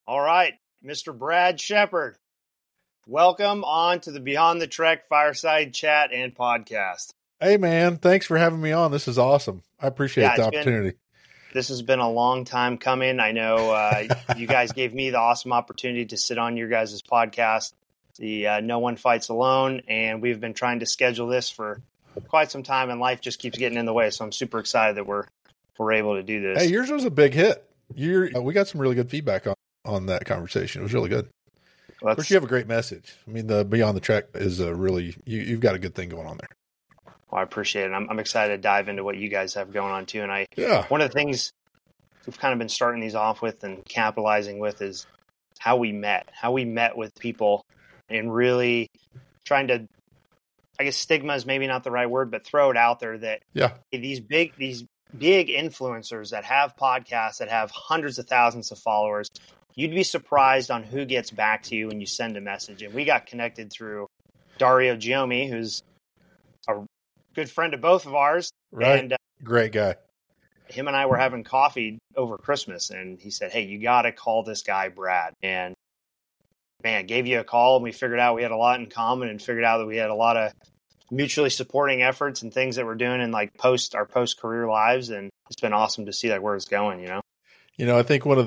All right, Mr. Brad Shepard, welcome on to the Beyond the Trek Fireside Chat and Podcast. Hey, man, thanks for having me on. This is awesome. I appreciate the opportunity. This has been a long time coming. I know you guys gave me the awesome opportunity to sit on your guys' podcast, the No One Fights Alone, and we've been trying to schedule this for quite some time, and life just keeps getting in the way, so I'm super excited that we're able to do this. Hey, yours was a big hit. We got some really good feedback on that conversation. It was really good. Of course, you have a great message. I mean, the Beyond the Trek is a really, you've got a good thing going on there. Well, I appreciate it. I'm excited to dive into what you guys have going on too. And one of the things we've kind of been starting these off with and capitalizing with is how we met with people, and really trying to, I guess stigma is maybe not the right word, but throw it out there that these big influencers that have podcasts that have hundreds of thousands of followers, you'd be surprised on who gets back to you when you send a message. And we got connected through Dario Giomi, who's a good friend of both of ours. Right. And great guy. Him and I were having coffee over Christmas, and he said, "Hey, you got to call this guy Brad." And man, gave you a call, and we figured out we had a lot in common, and figured out that we had a lot of mutually supporting efforts and things that we're doing in like our post-career lives. And it's been awesome to see like where it's going, I think one of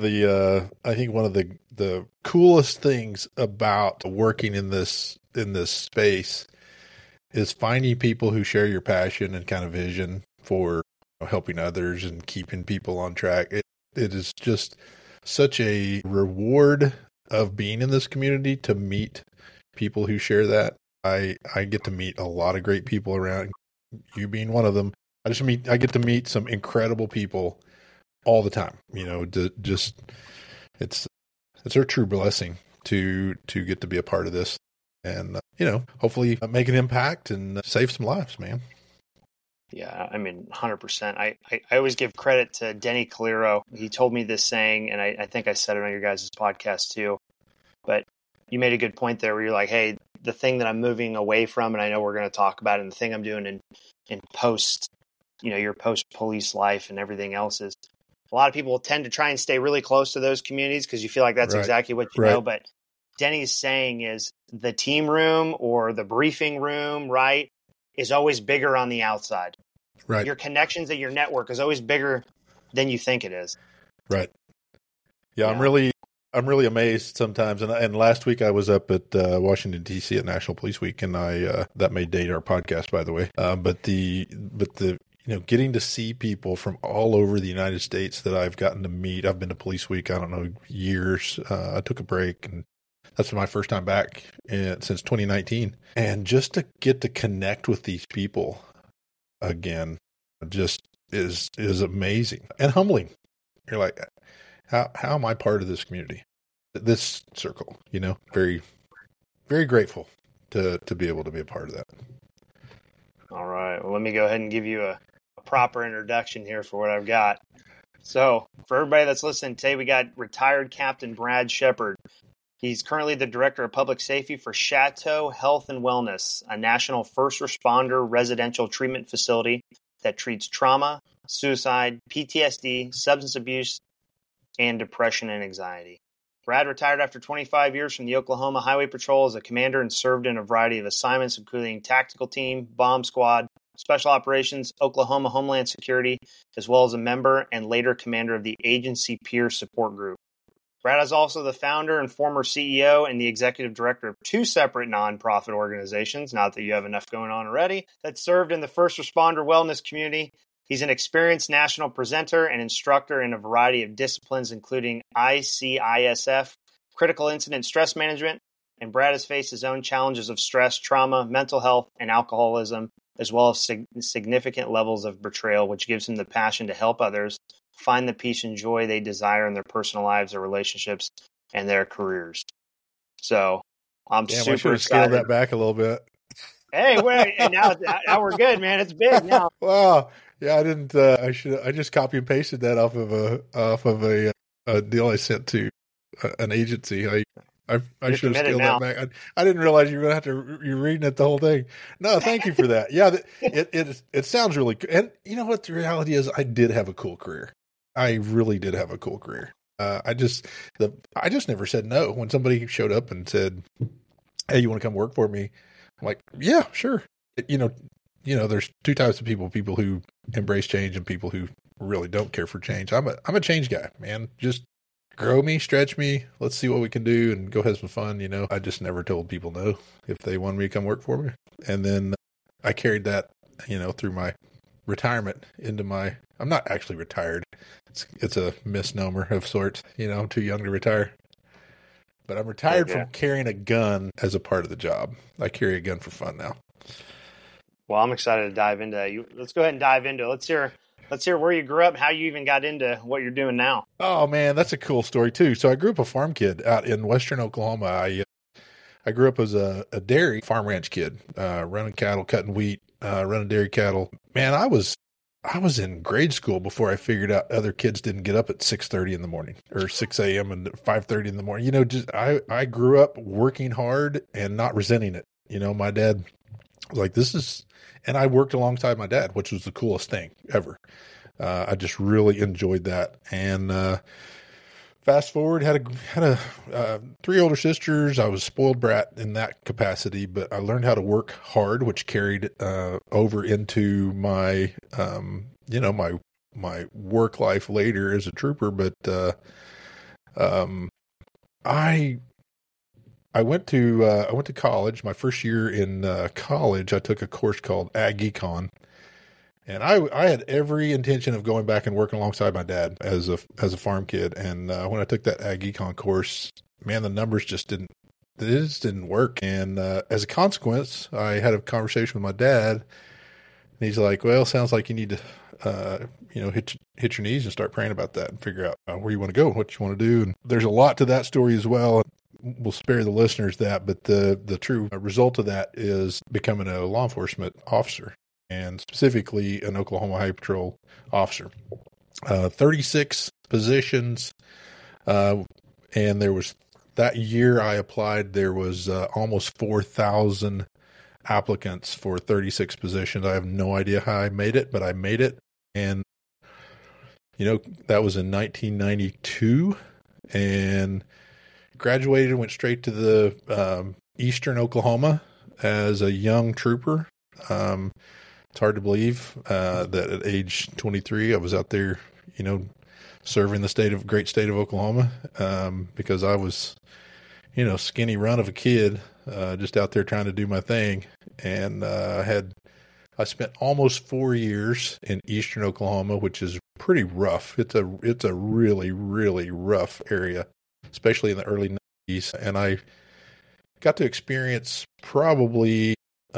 the coolest things about working in this space is finding people who share your passion and kind of vision for helping others and keeping people on track. It is just such a reward of being in this community to meet people who share that. I get to meet a lot of great people around, you being one of them. I get to meet some incredible people all the time. It's a true blessing to get to be a part of this, and hopefully make an impact and save some lives, man. Yeah, I mean, 100%. I always give credit to Denny Calero. He told me this saying, and I think I said it on your guys' podcast too, but you made a good point there where you're like, hey, the thing that I'm moving away from, and I know we're going to talk about it, and the thing I'm doing in post, your post-police life and everything else is a lot of people tend to try and stay really close to those communities because you feel like that's exactly what you know. But Denny's saying is the team room or the briefing room, right, is always bigger on the outside. Right. Your connections at your network is always bigger than you think it is. Right. Yeah. I'm really amazed sometimes. And last week I was up at Washington DC at National Police Week, and that may date our podcast, by the way. But the getting to see people from all over the United States that I've gotten to meet. I've been to Police Week, I don't know, years. I took a break, and that's my first time back since 2019. And just to get to connect with these people again just is amazing and humbling. You're like, how am I part of this community, this circle? Very, very grateful to be able to be a part of that. All right. Well, let me go ahead and give you a proper introduction here for what I've got. So for everybody that's listening today, we got retired Captain Brad Shepard. He's currently the Director of Public Safety for Chateau Health and Wellness, a national first responder residential treatment facility that treats trauma, suicide, PTSD, substance abuse, and depression and anxiety. Brad retired after 25 years from the Oklahoma Highway Patrol as a commander and served in a variety of assignments, including tactical team, bomb squad, special operations, Oklahoma Homeland Security, as well as a member and later commander of the agency peer support group. Brad is also the founder and former CEO and the executive director of two separate nonprofit organizations, not that you have enough going on already, that served in the first responder wellness community. He's an experienced national presenter and instructor in a variety of disciplines, including ICISF, critical incident stress management, and Brad has faced his own challenges of stress, trauma, mental health, and alcoholism, as well as significant levels of betrayal, which gives him the passion to help others find the peace and joy they desire in their personal lives, their relationships, and their careers. So I'm super I should have excited. Scaled that back a little bit. Hey, wait, and now we're good, man. It's big now. Wow. Yeah, I didn't. I just copy and pasted that off of a deal I sent to an agency. I should have scaled that back. I didn't realize you were going to have to. You're reading it the whole thing. No, thank you for that. Yeah, it sounds really good. And you know what? The reality is, I did have a cool career. I really did have a cool career. I just never said no when somebody showed up and said, "Hey, you want to come work for me?" I'm like, "Yeah, sure." There's two types of people who embrace change and people who really don't care for change. I'm a change guy, man. Just grow me, stretch me. Let's see what we can do and go have some fun. I just never told people no if they wanted me to come work for me. And then I carried that, through my retirement into I'm not actually retired. It's a misnomer of sorts. I'm too young to retire. But I'm retired from carrying a gun as a part of the job. I carry a gun for fun now. Well, I'm excited to dive into that. Let's go ahead and dive into it. Let's hear where you grew up, how you even got into what you're doing now. Oh man, that's a cool story too. So I grew up a farm kid out in western Oklahoma. I grew up as a dairy farm ranch kid, running cattle, cutting wheat, running dairy cattle. Man, I was in grade school before I figured out other kids didn't get up at 6:30 in the morning or 6 a.m. and 5:30 in the morning. I grew up working hard and not resenting it. My dad was like, and I worked alongside my dad, which was the coolest thing ever. I just really enjoyed that. And fast forward, had three older sisters. I was a spoiled brat in that capacity, but I learned how to work hard, which carried over into my my work life later as a trooper. But I went to college. My first year in college, I took a course called Ag Econ, and I had every intention of going back and working alongside my dad as a farm kid. And when I took that Ag Econ course, man, the numbers just didn't work. And as a consequence, I had a conversation with my dad, and he's like, "Well, sounds like you need to hit your knees and start praying about that and figure out where you want to go, what you want to do." And there's a lot to that story as well. We'll spare the listeners that, but the true result of that is becoming a law enforcement officer, and specifically an Oklahoma Highway Patrol officer. 36 positions, and there was, that year I applied, there was almost 4,000 applicants for 36 positions. I have no idea how I made it, but I made it. And, that was in 1992, and graduated and went straight to the eastern Oklahoma as a young trooper. It's hard to believe that at age 23, I was out there, serving the great state of Oklahoma, because I was, skinny run of a kid, just out there trying to do my thing. And I spent almost 4 years in eastern Oklahoma, which is pretty rough. It's a really, really rough area, especially in the early 90s. And I got to experience probably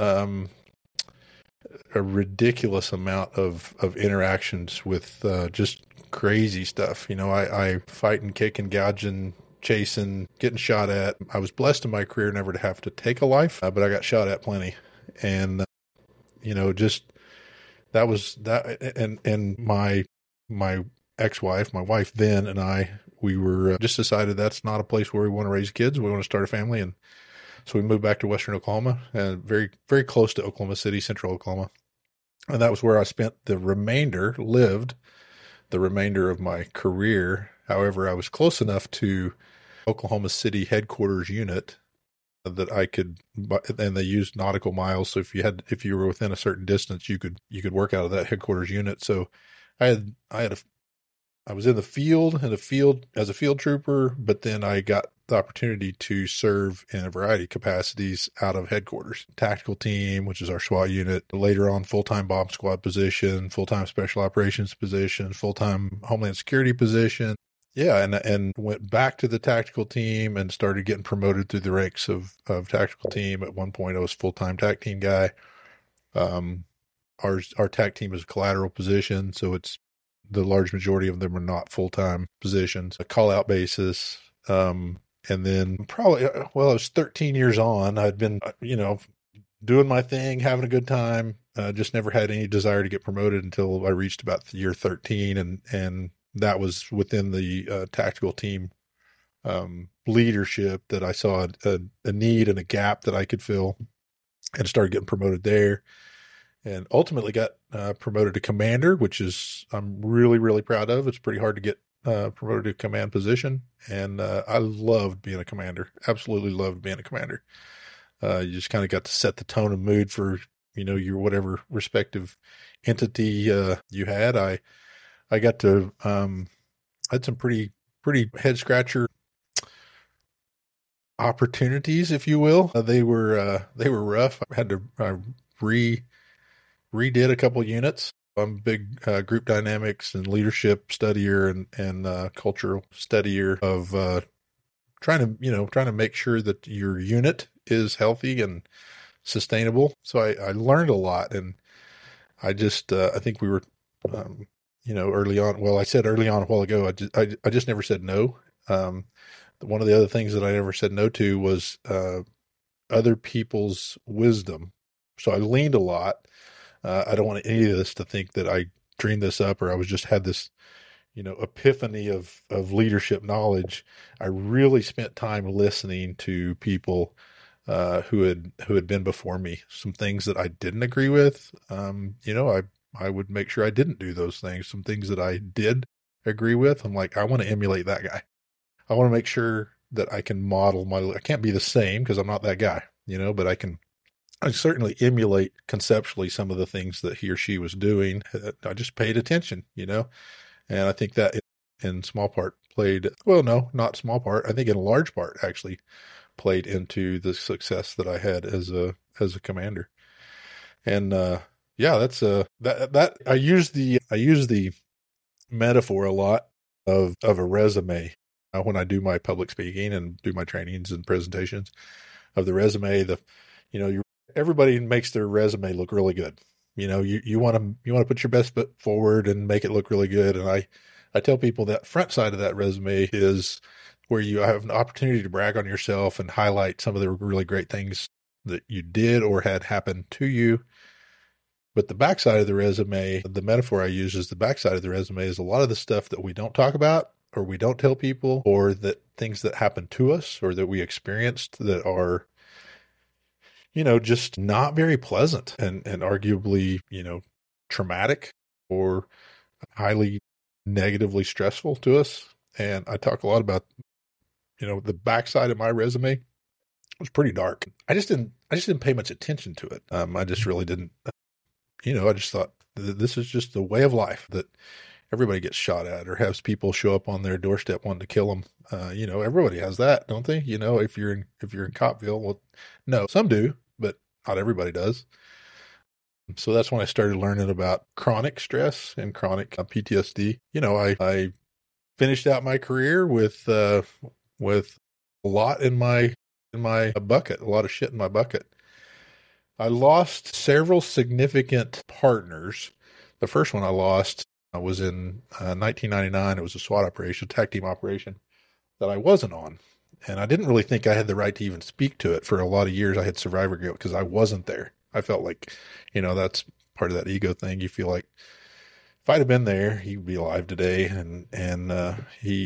a ridiculous amount of interactions with just crazy stuff. I fighting, kicking, gouging, chasing, getting shot at. I was blessed in my career never to have to take a life, but I got shot at plenty. And, just that was that. And my ex-wife, my wife then, and we were just decided that's not a place where we want to raise kids. We want to start a family. And so we moved back to western Oklahoma, and very, very close to Oklahoma City, central Oklahoma. And that was where I spent lived the remainder of my career. However, I was close enough to Oklahoma City headquarters unit that I could, and they used nautical miles. So if you were within a certain distance, you could work out of that headquarters unit. So I was in the field as a field trooper, but then I got the opportunity to serve in a variety of capacities out of headquarters, tactical team, which is our SWAT unit, later on full-time bomb squad position, full-time special operations position, full-time homeland security position. Yeah. And went back to the tactical team and started getting promoted through the ranks of tactical team. At one point I was full-time TAC team guy. Our TAC team is a collateral position. So it's, the large majority of them are not full-time positions, a call-out basis. And then probably, I was 13 years on. I'd been, doing my thing, having a good time. Just never had any desire to get promoted until I reached about year 13. And that was within the tactical team leadership that I saw a need and a gap that I could fill, and started getting promoted there. And ultimately got promoted to commander, which is I'm really, really proud of. It's pretty hard to get promoted to a command position, and I loved being a commander. Absolutely loved being a commander. You just kind of got to set the tone and mood for, your whatever respective entity you had. I got to had some pretty head scratcher opportunities, if you will. They were rough. I had to redid a couple units. I'm a big group dynamics and leadership studier and cultural studier of trying to make sure that your unit is healthy and sustainable. So I learned a lot, and I just I think we were early on. Well, I said early on a while ago. I just never said no. One of the other things that I never said no to was other people's wisdom. So I leaned a lot. I don't want any of this to think that I dreamed this up or I was just had this, epiphany of leadership knowledge. I really spent time listening to people who had been before me. Some things that I didn't agree with, I would make sure I didn't do those things. Some things that I did agree with, I'm like, I want to emulate that guy. I want to make sure that I can model I can't be the same because I'm not that guy, but I certainly emulate conceptually some of the things that he or she was doing. I just paid attention, and I think that in small part not small part. I think in a large part actually played into the success that I had as a commander. And, that's that I use the metaphor a lot of a resume when I do my public speaking and do my trainings and presentations of the resume. Everybody makes their resume look really good. You want to put your best foot forward and make it look really good. And I tell people that front side of that resume is where you have an opportunity to brag on yourself and highlight some of the really great things that you did or had happen to you. But the backside of the resume, the metaphor I use is the backside of the resume is a lot of the stuff that we don't talk about or we don't tell people, or that things that happen to us or that we experienced that are, just not very pleasant and arguably, traumatic or highly negatively stressful to us. And I talk a lot about, the backside of my resume was pretty dark. I just didn't pay much attention to it. I just really didn't, I just thought this is just the way of life that everybody gets shot at or has people show up on their doorstep wanting to kill them. Everybody has that, don't they? If you're in Copville, well, no, some do, but not everybody does. So that's when I started learning about chronic stress and chronic PTSD. I finished out my career with a lot in my bucket, a lot of shit in my bucket. I lost several significant partners. The first one I lost was in 1999. It was a SWAT operation, tag team operation that I wasn't on. And I didn't really think I had the right to even speak to it for a lot of years. I had survivor guilt because I wasn't there. I felt like, that's part of that ego thing. You feel like if I'd have been there, he'd be alive today. And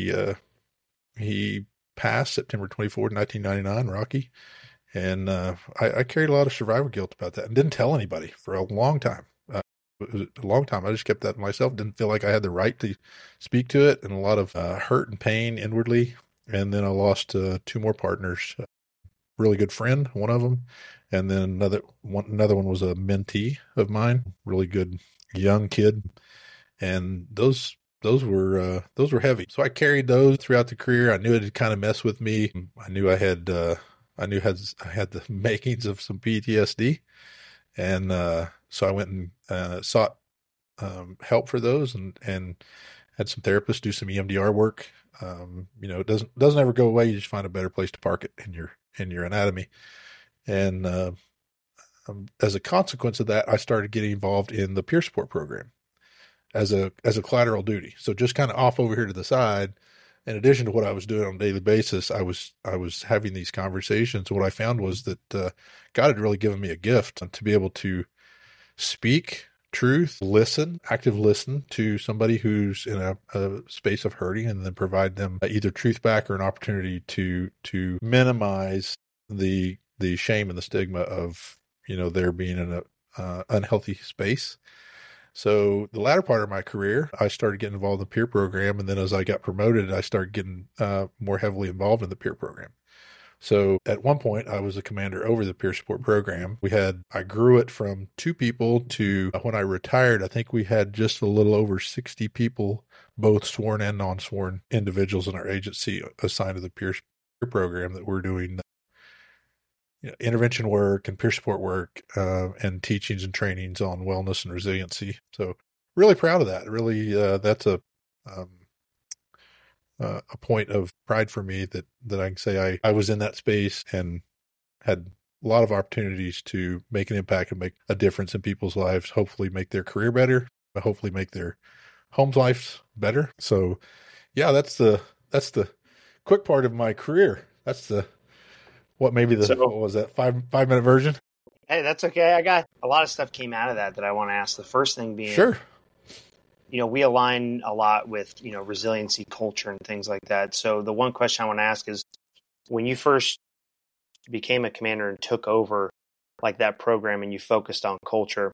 he passed September 24th, 1999, Rocky. And I carried a lot of survivor guilt about that and didn't tell anybody for a long time. It was a long time. I just kept that to myself. Didn't feel like I had the right to speak to it, and a lot of hurt and pain inwardly. And then I lost two more partners. Really good friend, one of them, and then another one was a mentee of mine. Really good young kid, and those were heavy. So I carried those throughout the career. I knew it'd kind of mess with me. I knew I had the makings of some PTSD. And so I went and sought help for those and had some therapists do some EMDR work. It doesn't ever go away. You just find a better place to park it in your anatomy. And as a consequence of that, I started getting involved in the peer support program as a collateral duty. So just kind of off over here to the side. In addition to what I was doing on a daily basis, I was having these conversations. What I found was that God had really given me a gift to be able to speak truth, active listen to somebody who's in a space of hurting, and then provide them either truth back or an opportunity to minimize the shame and the stigma of their being in a unhealthy space. So the latter part of my career, I started getting involved in the peer program. And then as I got promoted, I started getting more heavily involved in the peer program. So at one point, I was a commander over the peer support program. I grew it from 2 people to when I retired, I think we had just a little over 60 people, both sworn and non-sworn individuals in our agency assigned to the peer program that were doing intervention work and peer support work and teachings and trainings on wellness and resiliency. So really proud of that. Really, that's a point of pride for me that I can say I was in that space and had a lot of opportunities to make an impact and make a difference in people's lives, hopefully make their career better, but hopefully make their homes lives better. So yeah, that's the quick part of my career. That's what was that 5-minute version? Hey, that's okay. I got a lot of stuff came out of that I want to ask. The first thing being, sure. We align a lot with, resiliency culture and things like that. So the one question I want to ask is, when you first became a commander and took over like that program and you focused on culture,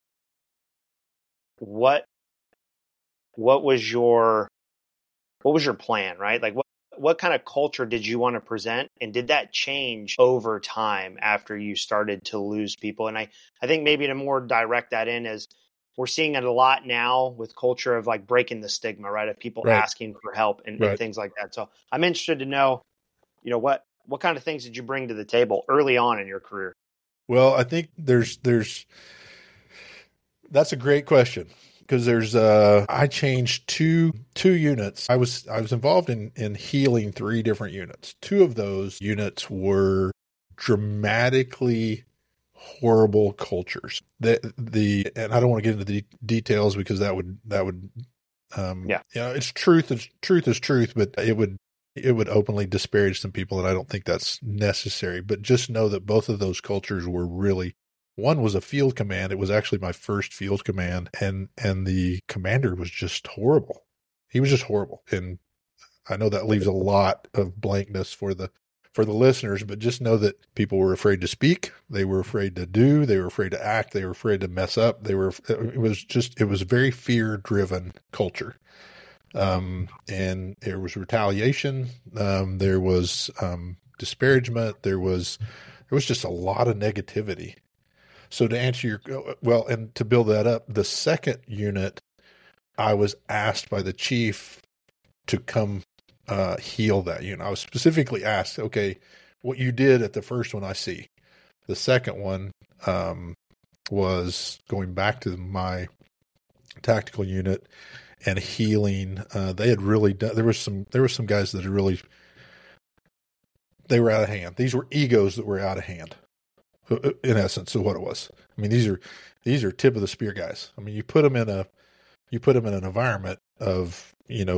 what was your plan, right? Like what kind of culture did you want to present? And did that change over time after you started to lose people? And I think maybe to more direct that in is, we're seeing it a lot now with culture of like breaking the stigma, right? Of people asking for help and things like that. So I'm interested to know, what kind of things did you bring to the table early on in your career? Well, I think that's a great question, because I changed two units. I was involved in healing 3 different units. 2 of those units were dramatically horrible cultures. And I don't want to get into the details because that would it's truth is truth, but it would openly disparage some people, and I don't think that's necessary. But just know that both of those cultures were really, one was a field command. It was actually my first field command, and the commander was just horrible. He was just horrible. And I know that leaves a lot of blankness for the listeners, but just know that people were afraid to speak. They were afraid to do. They were afraid to act. They were afraid to mess up. It was very fear-driven culture. And there was retaliation. There was disparagement. There was just a lot of negativity. So to answer and to build that up, the second unit, I was asked by the chief to come heal that unit. I was specifically asked, okay, what you did at the first one, I see. The second one was going back to my tactical unit and healing. They had really done. There was some guys that had really. They were out of hand. These were egos that were out of hand, in essence, of what it was. I mean, these are tip of the spear guys. I mean, you put them in an environment of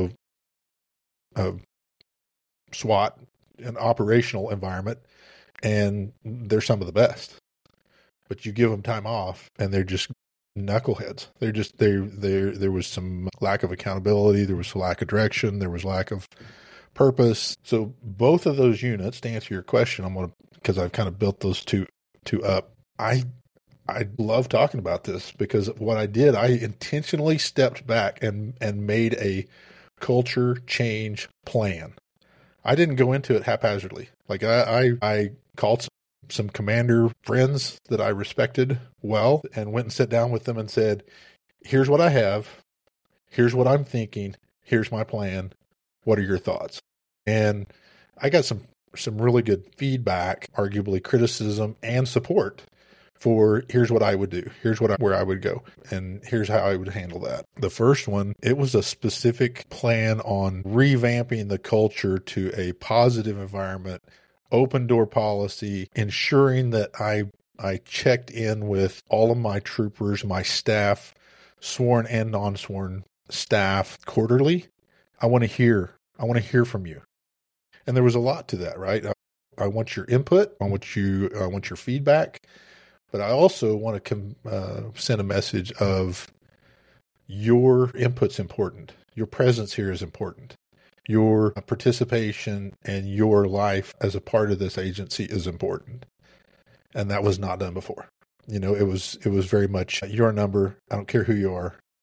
SWAT, an operational environment, and they're some of the best. But you give them time off, and they're just knuckleheads. There was some lack of accountability. There was a lack of direction. There was lack of purpose. So both of those units, to answer your question, because I've kind of built those two up. I love talking about this because what I did, I intentionally stepped back and made a culture change plan. I didn't go into it haphazardly. Like I called some commander friends that I respected well and went and sat down with them and said, here's what I have. Here's what I'm thinking. Here's my plan. What are your thoughts? And I got some really good feedback, arguably criticism and support for here's what I would do. Here's where I would go. And here's how I would handle that. The first one, it was a specific plan on revamping the culture to a positive environment, open door policy, ensuring that I checked in with all of my troopers, my staff, sworn and non-sworn staff quarterly. I want to hear from you. And there was a lot to that, right? I want your input. I want your feedback. But I also want to send a message of your input's important. Your presence here is important. Your participation and your life as a part of this agency is important. And that was not done before. It was very much your number. I don't care who you are.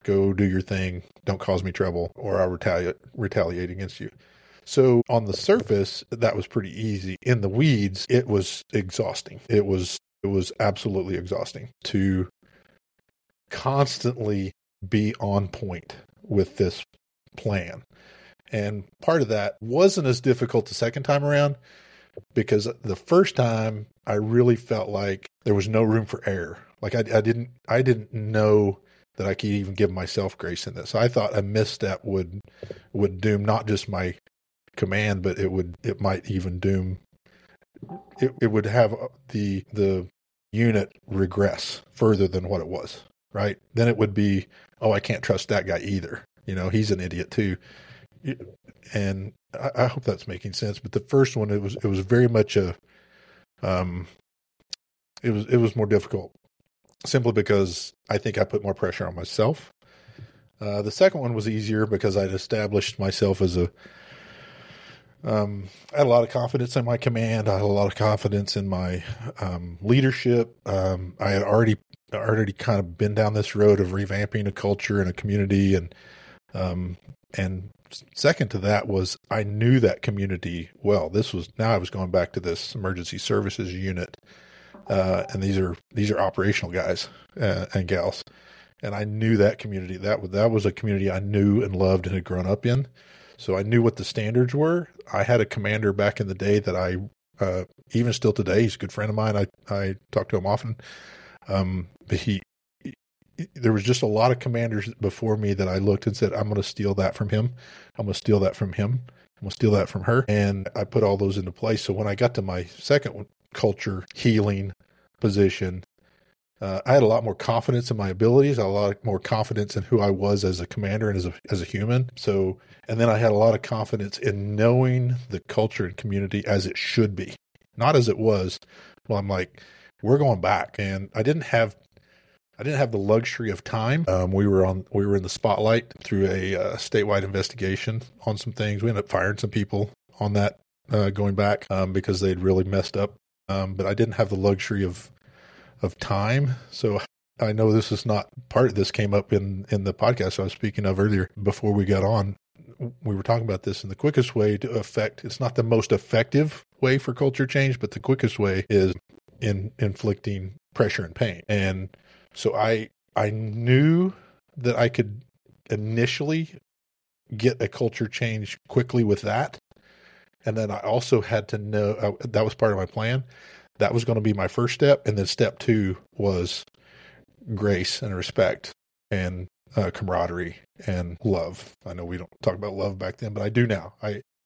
Go do your thing. Don't cause me trouble, or I'll retaliate against you. So on the surface, that was pretty easy. In the weeds, it was exhausting. It was absolutely exhausting to constantly be on point with this plan. And part of that wasn't as difficult the second time around, because the first time I really felt like there was no room for error. Like I didn't know that I could even give myself grace in this. I thought a misstep would doom not just my command, but it might even doom it would have the unit regress further than what it was, right? Then it would be, oh, I can't trust that guy either. He's an idiot too. And I hope that's making sense. But the first one, it was very much it was more difficult, simply because I think I put more pressure on myself. The second one was easier because I'd established myself as I had a lot of confidence in my command. I had a lot of confidence in my leadership. I had already kind of been down this road of revamping a culture and a community, and second to that was I knew that community well. Now I was going back to this emergency services unit, and these are operational guys and gals, and I knew that community. That was a community I knew and loved and had grown up in. So I knew what the standards were. I had a commander back in the day that I, even still today, he's a good friend of mine. I talk to him often. But there was just a lot of commanders before me that I looked and said, I'm going to steal that from him. I'm going to steal that from him. I'm going to steal that from her. And I put all those into place. So when I got to my second culture healing position, I had a lot more confidence in my abilities. I had a lot more confidence in who I was as a commander and as a human. So, and then I had a lot of confidence in knowing the culture and community as it should be, not as it was. Well, I'm like, we're going back, and I didn't have the luxury of time. We were in the spotlight through a statewide investigation on some things. We ended up firing some people on that going back because they'd really messed up. But I didn't have the luxury of time. So I know this is not part of this came up in the podcast I was speaking of earlier before we got on. We were talking about this, and the quickest way to it's not the most effective way for culture change, but the quickest way is in inflicting pressure and pain. And so I knew that I could initially get a culture change quickly with that. And then I also had to know that was part of my plan. That was going to be my first step. And then step 2 was grace and respect and camaraderie and love. I know we don't talk about love back then, but I do now.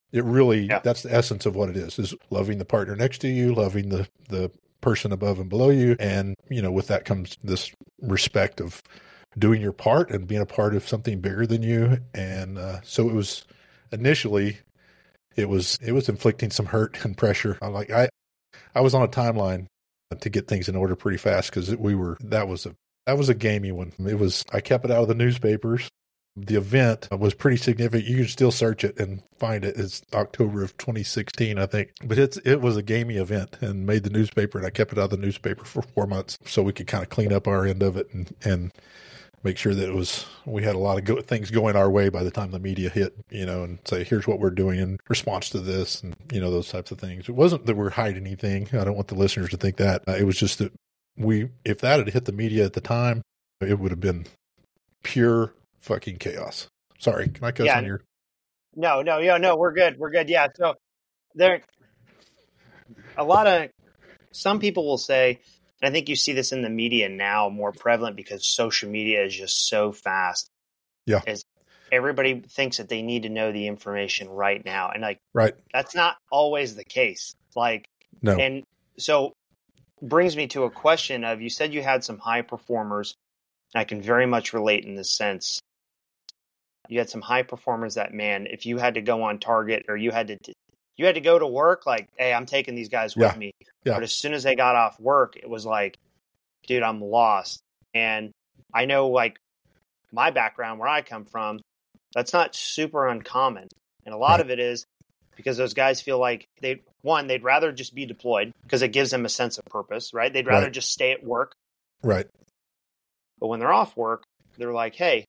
That's the essence of what it is loving the partner next to you, loving the person above and below you. And, with that comes this respect of doing your part and being a part of something bigger than you. And so it was initially, it was inflicting some hurt and pressure. I was on a timeline to get things in order pretty fast because that was a gamey one. I kept it out of the newspapers. The event was pretty significant. You can still search it and find it. It's October of 2016, I think. But it was a gamey event and made the newspaper, and I kept it out of the newspaper for 4 months so we could kind of clean up our end of it and make sure that we had a lot of things going our way by the time the media hit, and say, here's what we're doing in response to this, and, those types of things. It wasn't that we're hiding anything. I don't want the listeners to think that. It was just that if that had hit the media at the time, it would have been pure fucking chaos. Sorry, can I cuss on your? No, we're good. Yeah. So some people will say, and I think you see this in the media now more prevalent because social media is just so fast. Yeah. Everybody thinks that they need to know the information right now. And right. That's not always the case. No. And so brings me to a question of, you said you had some high performers. I can very much relate in this sense. You had some high performers that, man, if you had to go on target or you had to go to work, hey, I'm taking these guys with me. Yeah. But as soon as they got off work, it was like, dude, I'm lost. And I know my background, where I come from, that's not super uncommon. And a lot of it is because those guys feel like they'd rather just be deployed because it gives them a sense of purpose, right? They'd rather just stay at work. Right. But when they're off work, they're like, hey,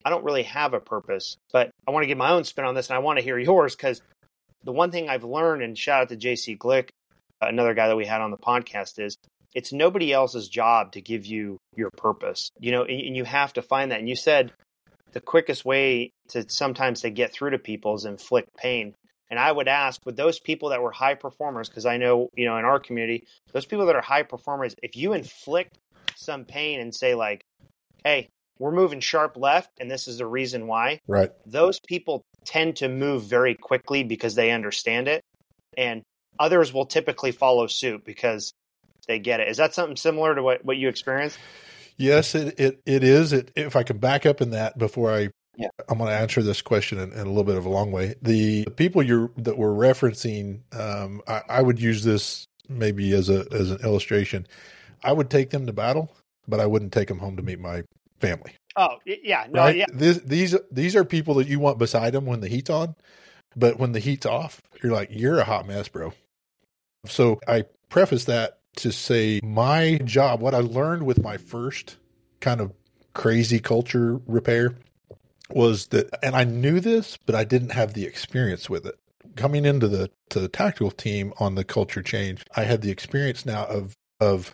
I don't really have a purpose, but I want to get my own spin on this, and I want to hear yours, because the one thing I've learned, and shout out to JC Glick, another guy that we had on the podcast, is it's nobody else's job to give you your purpose, and you have to find that. And you said the quickest way to sometimes to get through to people is inflict pain. And I would ask, with those people that were high performers, because I know, in our community, those people that are high performers, if you inflict some pain and say like, hey, we're moving sharp left, and this is the reason why. Right. Those people tend to move very quickly because they understand it, and others will typically follow suit because they get it. Is that something similar to what you experienced? Yes, it is. If I can back up in that before I'm going to answer this question in a little bit of a long way. The people that we're referencing, I would use this maybe as an illustration. I would take them to battle, but I wouldn't take them home to meet my family. Oh, yeah. No, right? yeah. These are people that you want beside them when the heat's on, but when the heat's off, you're a hot mess, bro. So I preface that to say my job, what I learned with my first kind of crazy culture repair was that, and I knew this, but I didn't have the experience with it. Coming into the tactical team on the culture change, I had the experience now of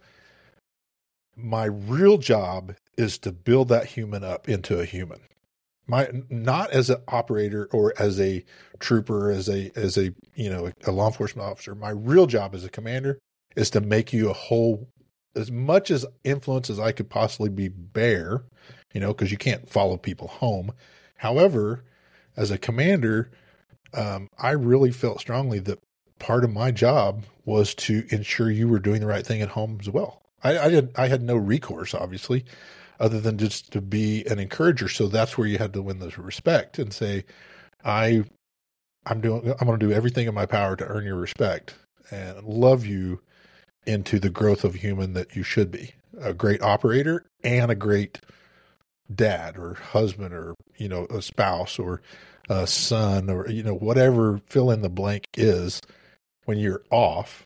my real job is to build that human up into a human. Not as an operator or as a trooper, as a law enforcement officer. My real job as a commander is to make you a whole, as much as influence as I could possibly bear, because you can't follow people home. However, as a commander, I really felt strongly that part of my job was to ensure you were doing the right thing at home as well. I had no recourse, obviously, other than just to be an encourager. So that's where you had to win the respect and say, I'm going to do everything in my power to earn your respect and love you into the growth of human that you should be, a great operator and a great dad or husband or, a spouse or a son or, whatever fill in the blank is when you're off.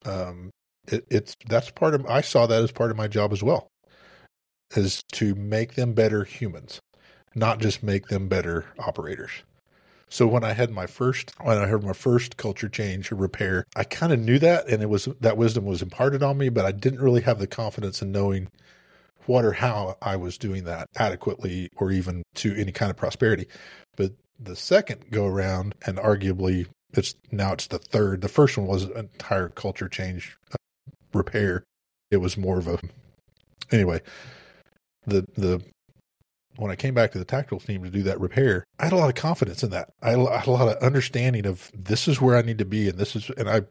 That's part of, I saw that as part of my job as well, is to make them better humans, not just make them better operators. So when I heard my first culture change or repair, I kind of knew that, and that wisdom was imparted on me, but I didn't really have the confidence in knowing what or how I was doing that adequately or even to any kind of prosperity. But the second go around, and arguably it's the third. The first one was an entire culture change repair. It was more of anyway. When I came back to the tactical team to do that repair, I had a lot of confidence in that. I had a lot of understanding of this is where I need to be. And I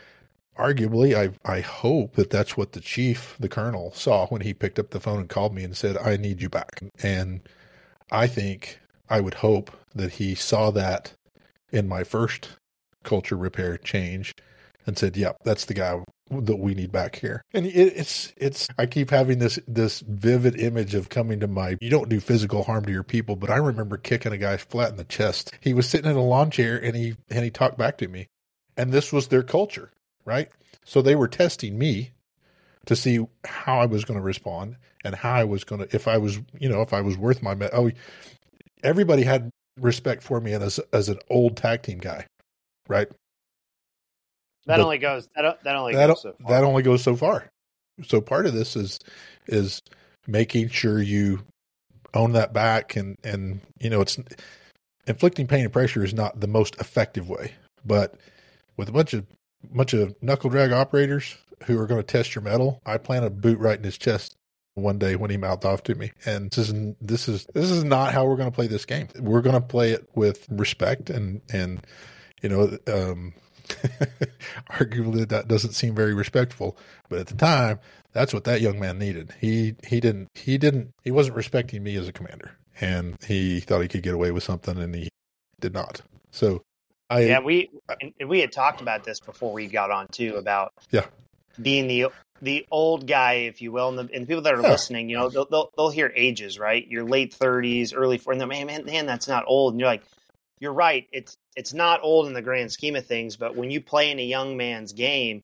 hope that that's what the chief, the colonel, saw when he picked up the phone and called me and said, I need you back. And I would hope that he saw that in my first culture repair change and said, yep, that's the guy that we need back here. And I keep having this vivid image of coming to you don't do physical harm to your people, but I remember kicking a guy flat in the chest. He was sitting in a lawn chair and he talked back to me, and this was their culture, right? So they were testing me to see how I was going to respond and how I was going to, if I was worth my, everybody had respect for me as an old tag team guy, right? That only goes so far. That only goes so far. So part of this is making sure you own that back, and it's inflicting pain and pressure is not the most effective way, but with a bunch of knuckle drag operators who are going to test your mettle, I plan a boot right in his chest one day when he mouthed off to me. And this is not how we're going to play this game. We're going to play it with respect and arguably that doesn't seem very respectful, but at the time, that's what that young man needed. He wasn't respecting me as a commander, and he thought he could get away with something, and he did not. So we had talked about this before we got on too, about being the old guy, if you will, and the people that are listening, they'll hear ages, right? Your late 30s, early 40s, and man, that's not old. And you're like, you're right. It's not old in the grand scheme of things, but when you play in a young man's game,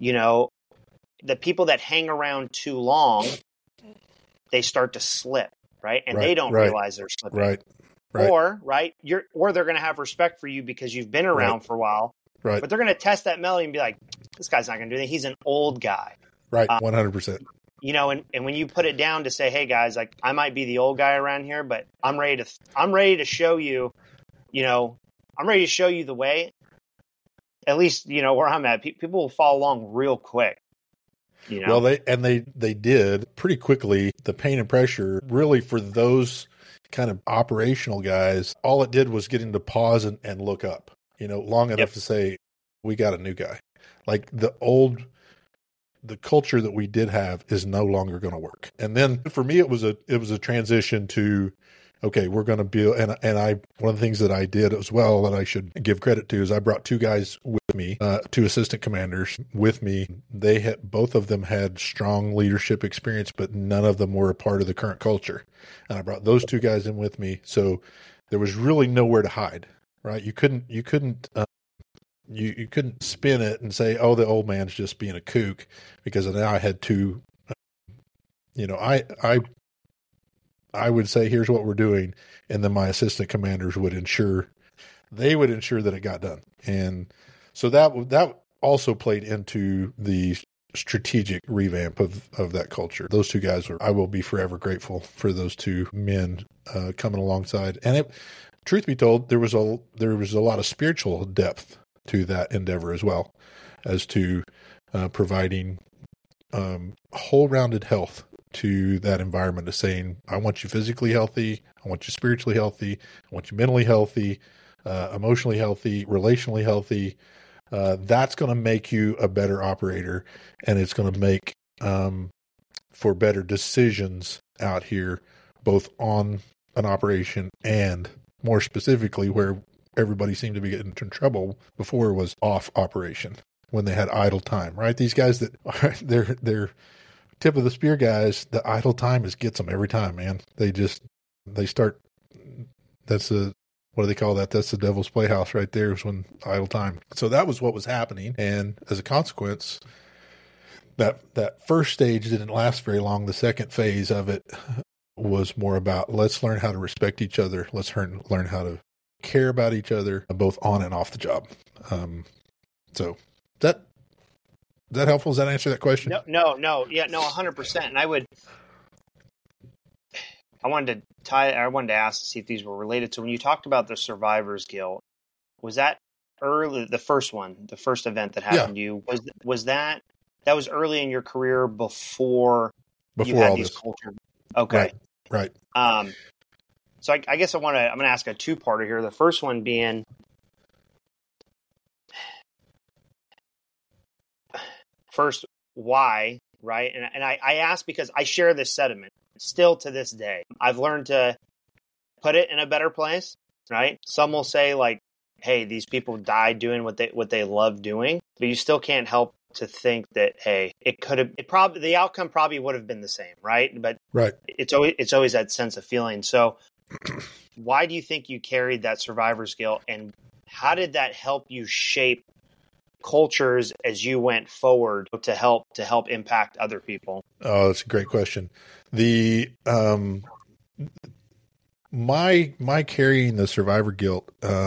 the people that hang around too long, they start to slip. right? And they don't realize they're slipping. Right. Or, right, or they're going to have respect for you because you've been around for a while. Right. But they're going to test that melody and be like, this guy's not going to do anything. He's an old guy. Right. 100%. You know, and when you put it down to say, hey guys, like I might be the old guy around here, but I'm ready to show you, you know, I'm ready to show you the way. At least, you know, where I'm at, people will follow along real quick. You know? Well, they did pretty quickly. The pain and pressure really for those kind of operational guys, all it did was get them to pause and look up, you know, long enough to say, we got a new guy. Like the culture that we did have is no longer going to work. And then for me, it was a transition to, okay, we're going to build. And one of the things that I did as well that I should give credit to is I brought two guys with me, two assistant commanders with me. Both of them had strong leadership experience, but none of them were a part of the current culture. And I brought those two guys in with me. So there was really nowhere to hide, right? You couldn't spin it and say, oh, the old man's just being a kook, because now I had two, you know, I would say, here's what we're doing. And then my assistant commanders would ensure that it got done. And so that also played into the strategic revamp of that culture. Those two guys I will be forever grateful for those two men coming alongside. And truth be told, there was a lot of spiritual depth to that endeavor as well, as to providing whole-rounded health to that environment, of saying, I want you physically healthy, I want you spiritually healthy, I want you mentally healthy, emotionally healthy, relationally healthy. That's going to make you a better operator, and it's going to make for better decisions out here, both on an operation and more specifically where everybody seemed to be getting into trouble before was off operation, when they had idle time, right? These guys that they're tip of the spear guys, the idle time gets them every time, man. They start, what do they call that? That's the devil's playhouse right there, is when idle time. So that was what was happening. And as a consequence, that first stage didn't last very long. The second phase of it was more about, let's learn how to respect each other. Let's learn how to care about each other, both on and off the job. So is that helpful? Does that answer that question? No. Yeah, no, 100%. And I wanted to ask to see if these were related. So when you talked about the Survivor's Guild, was that early, the first event that happened to you, was that was early in your career before you had these culture? Okay. Right. So I guess I'm going to ask a two-parter here. The first one being, first, why, right? And I ask because I share this sentiment still to this day. I've learned to put it in a better place, right? Some will say like, hey, these people died doing what they love doing, but you still can't help to think that, hey, the outcome probably would have been the same, right? But it's always that sense of feeling. So why do you think you carried that survivor's guilt, and how did that help you shape cultures as you went forward to help impact other people? Oh, that's a great question. The my carrying the survivor guilt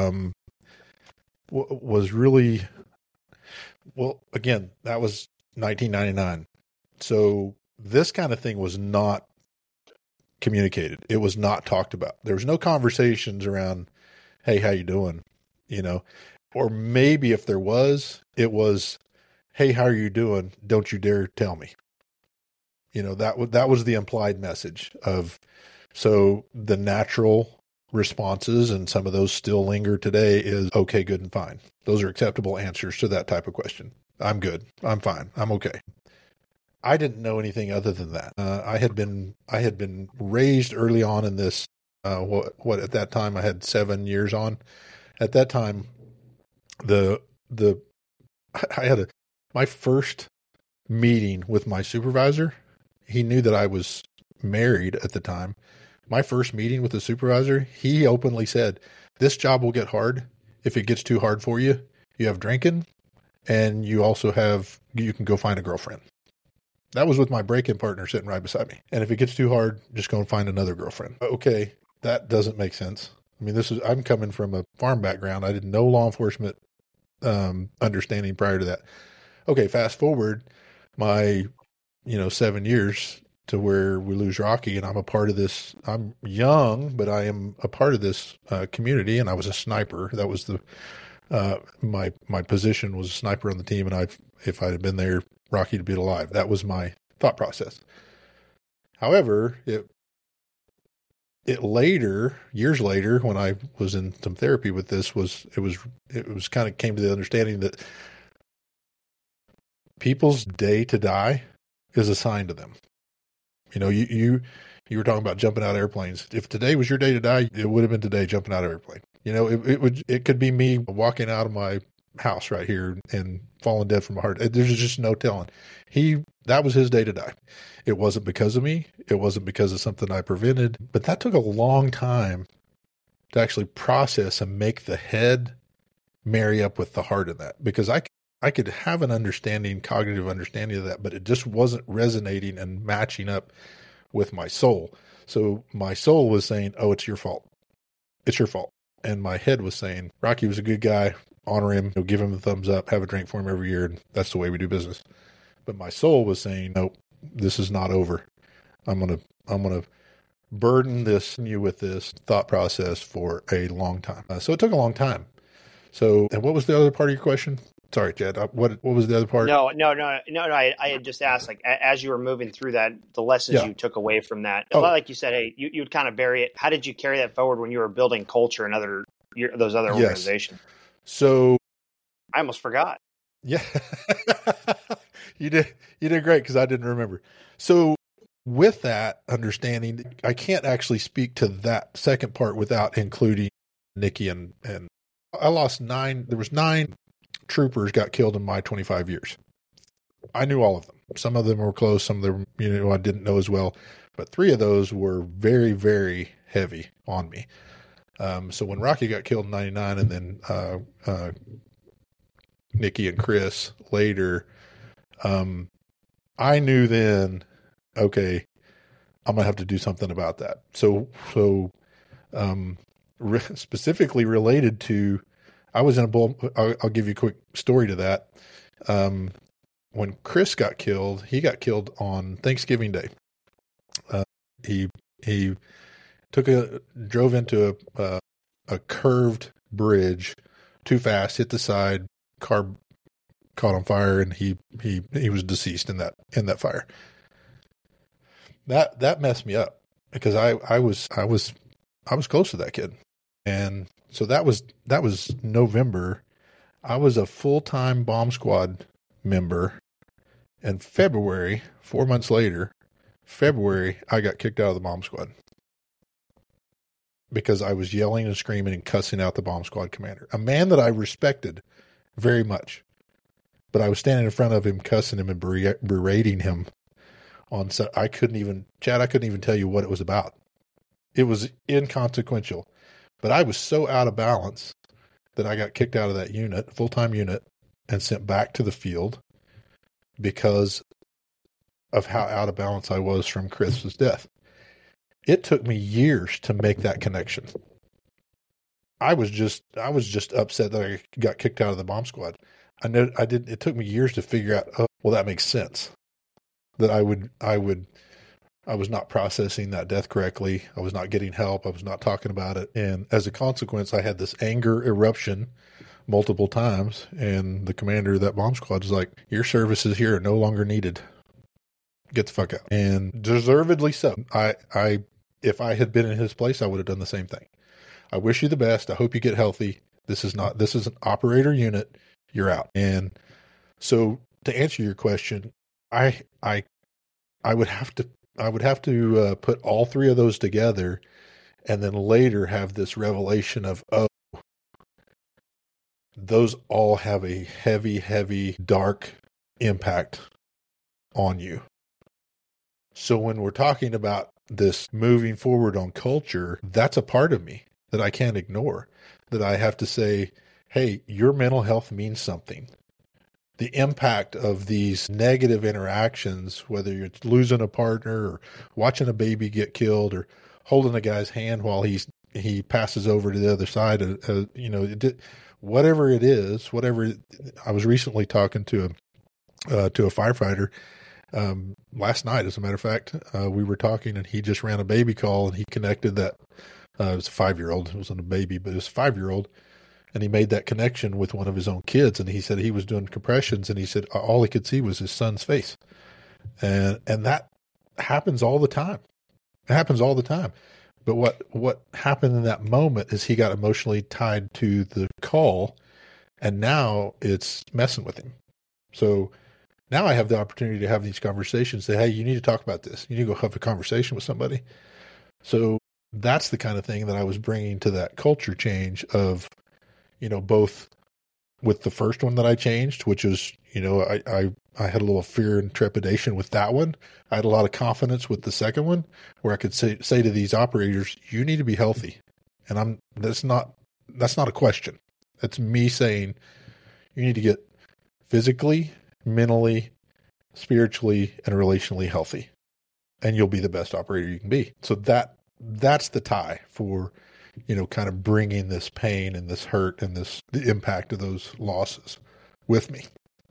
was really, well, again, that was 1999. So this kind of thing was not communicated. It was not talked about. There was no conversations around, hey, how you doing? You know, or maybe if there was, it was, hey, how are you doing? Don't you dare tell me. You know, that was the implied message of, so the natural responses, and some of those still linger today, is okay, good, and fine. Those are acceptable answers to that type of question. I'm good. I'm fine. I'm okay. I didn't know anything other than that. I had been raised early on in this. What at that time I had 7 years on. At that time, my first meeting with my supervisor. He knew that I was married at the time. My first meeting with the supervisor, he openly said, "This job will get hard. If it gets too hard for you, you have drinking, and you also you can go find a girlfriend." That was with my break-in partner sitting right beside me. And if it gets too hard, just go and find another girlfriend. Okay, that doesn't make sense. I mean, I'm coming from a farm background. I did no law enforcement understanding prior to that. Okay, fast forward my, 7 years to where we lose Rocky, and I'm a part of this. I'm young, but I am a part of this community, and I was a sniper. That was my position was a sniper on the team, and if I had been there, Rocky to be alive. That was my thought process. However, years later, when I was in some therapy with this, it was kind of came to the understanding that people's day to die is assigned to them. You were talking about jumping out of airplanes. If today was your day to die, it would have been today jumping out of an airplane. It could be me walking out of my house right here and falling dead from a heart. There's just no telling. That was his day to die. It wasn't because of me. It wasn't because of something I prevented, but that took a long time to actually process and make the head marry up with the heart in that, because I could have an cognitive understanding of that, but it just wasn't resonating and matching up with my soul. So my soul was saying, oh, it's your fault. It's your fault. And my head was saying, Rocky was a good guy. Honor him, give him a thumbs up, have a drink for him every year. And that's the way we do business. But my soul was saying, nope, this is not over. I'm going to burden you with this thought process for a long time. So it took a long time. So, and what was the other part of your question? Sorry, Jed. What was the other part? No. I had just asked, like, as you were moving through that, the lessons you took away from that. Oh. Like you said, hey, you'd kind of bury it. How did you carry that forward when you were building culture and those other organizations? So I almost forgot. Yeah, you did great, because I didn't remember. So with that understanding, I can't actually speak to that second part without including Nikki and I lost 9. There was 9 troopers got killed in my 25 years. I knew all of them. Some of them were close. Some of them, I didn't know as well. But 3 of those were very, very heavy on me. So when Rocky got killed in 99, and then Nikki and Chris later, I knew then, okay, I'm going to have to do something about that. So specifically related to, I was in a bull. I'll give you a quick story to that. When Chris got killed, he got killed on Thanksgiving Day. He drove into a curved bridge too fast, hit the side, car caught on fire, and he was deceased in that fire. That messed me up, because I was close to that kid. And so that was November. I was a full-time bomb squad member. And February, 4 months later, I got kicked out of the bomb squad because I was yelling and screaming and cussing out the bomb squad commander, a man that I respected very much. But I was standing in front of him, cussing him and berating him I couldn't even tell you what it was about. It was inconsequential. But I was so out of balance that I got kicked out of that unit, full-time unit, and sent back to the field because of how out of balance I was from Chris's death. It took me years to make that connection. I was just upset that I got kicked out of the bomb squad. It took me years to figure out, oh, well, that makes sense. That I was not processing that death correctly. I was not getting help. I was not talking about it. And as a consequence, I had this anger eruption multiple times. And the commander of that bomb squad was like, your services here are no longer needed. Get the fuck out. And deservedly so. If I had been in his place, I would have done the same thing. I wish you the best. I hope you get healthy. This is an operator unit. You're out. And so to answer your question, I would have to put all 3 of those together, and then later have this revelation of, oh, those all have a heavy, heavy, dark impact on you. So when we're talking about this moving forward on culture, that's a part of me that I can't ignore, that I have to say, hey, your mental health means something. the impact of these negative interactions, whether you're losing a partner or watching a baby get killed or holding a guy's hand while he passes over to the other side, whatever it is, I was recently talking to a firefighter last night, as a matter of fact. We were talking, and he just ran a baby call, and he connected that. It was a 5-year-old. It wasn't a baby, but it was a 5-year-old. And he made that connection with one of his own kids. And he said he was doing compressions, and he said all he could see was his son's face. And that happens all the time. It happens all the time. But what happened in that moment is he got emotionally tied to the call, and now it's messing with him. So now I have the opportunity to have these conversations, say, hey, you need to talk about this. You need to go have a conversation with somebody. So that's the kind of thing that I was bringing to that culture change of, both with the first one that I changed, which is, I had a little fear and trepidation with that one. I had a lot of confidence with the second one, where I could say to these operators, you need to be healthy. And that's not a question. That's me saying you need to get physically, mentally, spiritually, and relationally healthy, and you'll be the best operator you can be. So that's the tie for, kind of bringing this pain and this hurt and the impact of those losses with me.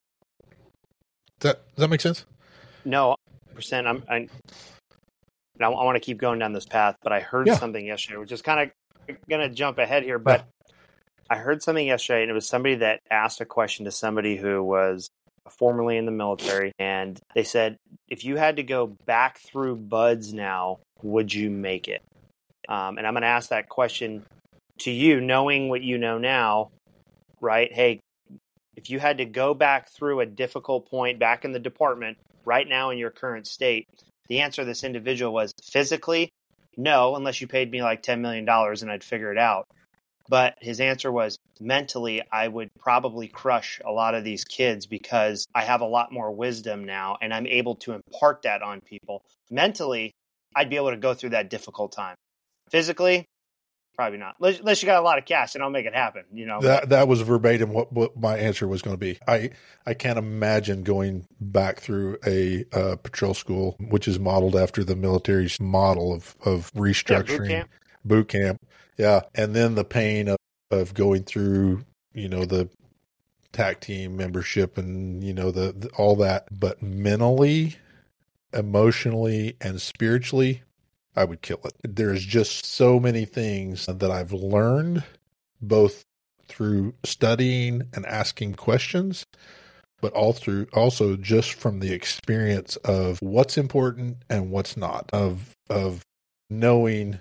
Does that make sense? No, percent. I want to keep going down this path, but I heard something yesterday, which is kind of going to jump ahead here, but I heard something yesterday, and it was somebody that asked a question to somebody who was formerly in the military, and they said, if you had to go back through BUD/S now, would you make it? And I'm going to ask that question to you, knowing what you know now, right? Hey, if you had to go back through a difficult point back in the department right now in your current state, the answer of this individual was physically, no, unless you paid me like $10 million and I'd figure it out. But his answer was mentally, I would probably crush a lot of these kids because I have a lot more wisdom now and I'm able to impart that on people. Mentally, I'd be able to go through that difficult time. Physically, probably not. Unless you got a lot of cash, and I'll make it happen. That was verbatim what my answer was going to be. I can't imagine going back through a patrol school, which is modeled after the military's model of restructuring, boot camp. Yeah, and then the pain of going through, the TAC team membership and the all that, but mentally, emotionally, and spiritually, I would kill it. There's just so many things that I've learned, both through studying and asking questions, but also just from the experience of what's important and what's not, of knowing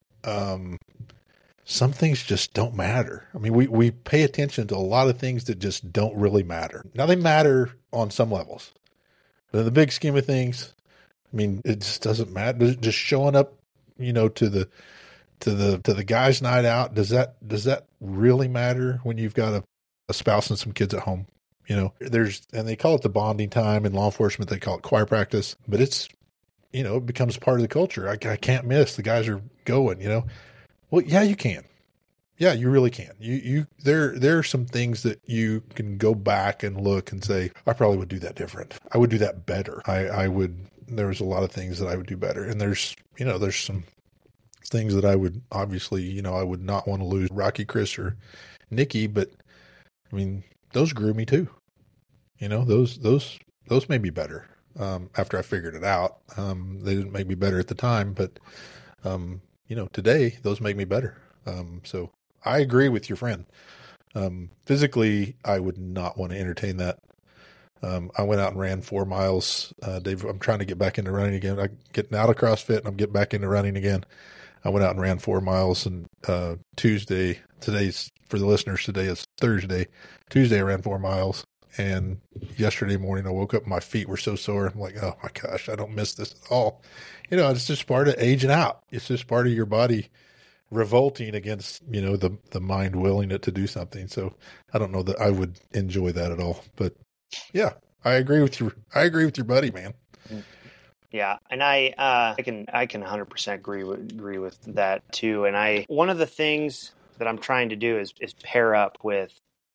some things just don't matter. I mean, we pay attention to a lot of things that just don't really matter. Now, they matter on some levels, but in the big scheme of things, I mean, it just doesn't matter. Just showing up, to the guys' night out. Does that really matter when you've got a spouse and some kids at home? And they call it the bonding time in law enforcement. They call it choir practice, but it's, it becomes part of the culture. I can't miss. The guys are going. Well, yeah, you can. Yeah, you really can. There are some things that you can go back and look and say, I probably would do that different. I would do that better. There's a lot of things that I would do better. And there's some things that I would obviously, I would not want to lose Rocky, Chris, or Nikki, but I mean, those grew me too. Those made me better. After I figured it out, they didn't make me better at the time, but, today those make me better. So I agree with your friend. Physically, I would not want to entertain that. I went out and ran 4 miles. Dave, I'm trying to get back into running again. I'm getting out of CrossFit and I'm getting back into running again. I went out and ran 4 miles and Tuesday, for the listeners, today is Thursday. Tuesday I ran 4 miles, and yesterday morning I woke up and my feet were so sore. I'm like, oh my gosh, I don't miss this at all. It's just part of aging out. It's just part of your body revolting against, the mind willing it to do something. So I don't know that I would enjoy that at all, but yeah, I agree with your buddy, man. Yeah, and I can 100% agree with that too. And one of the things that I'm trying to do is pair up with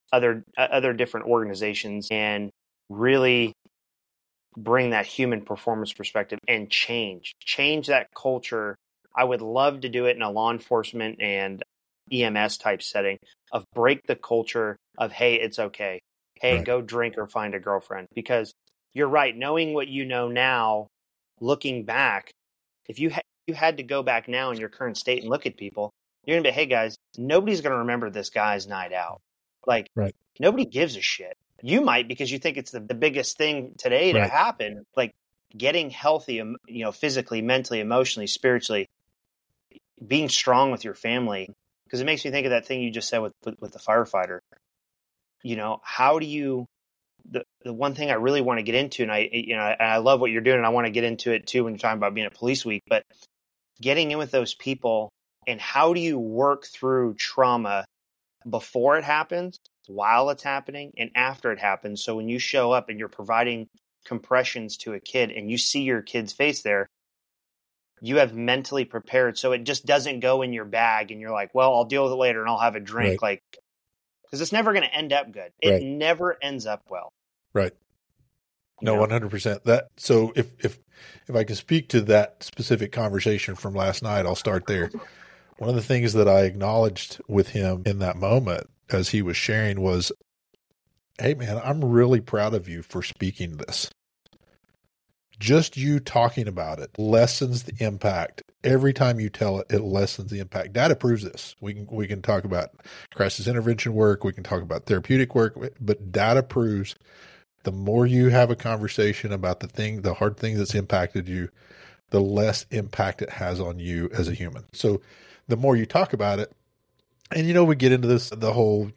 other different organizations and really bring that human performance perspective and change that culture. I would love to do it in a law enforcement and EMS type setting of break the culture of, hey, it's okay. Hey, Right. go drink or find a girlfriend. Because you're right. Knowing what you know now, looking back, if you had to go back now in your current state and look at people, you're going to be, hey guys, nobody's going to remember this guy's night out. Like, Right. nobody gives a shit. You might, because you think it's the biggest thing today to Right. happen. Like getting healthy, physically, mentally, emotionally, spiritually, being strong with your family. Because it makes me think of that thing you just said with the firefighter. How do you? The one thing I really want to get into, and I love what you're doing, and I want to get into it too when you're talking about being at Police Week, but getting in with those people and how do you work through trauma before it happens, while it's happening, and after it happens. So when you show up and you're providing compressions to a kid and you see your kid's face there, you have mentally prepared. So it just doesn't go in your bag and you're like, well, I'll deal with it later and I'll have a drink. Right. Because it's never going to end up good. It never ends up well. Right. No, 100%. That, so if I can speak to that specific conversation from last night, I'll start there. One of the things that I acknowledged with him in that moment as he was sharing was, hey man, I'm really proud of you for speaking this. Just you talking about it lessens the impact. Every time you tell it, it lessens the impact. Data proves this. We can talk about crisis intervention work. We can talk about therapeutic work, but data proves the more you have a conversation about the hard thing that's impacted you, the less impact it has on you as a human. So the more you talk about it, and we get into the whole,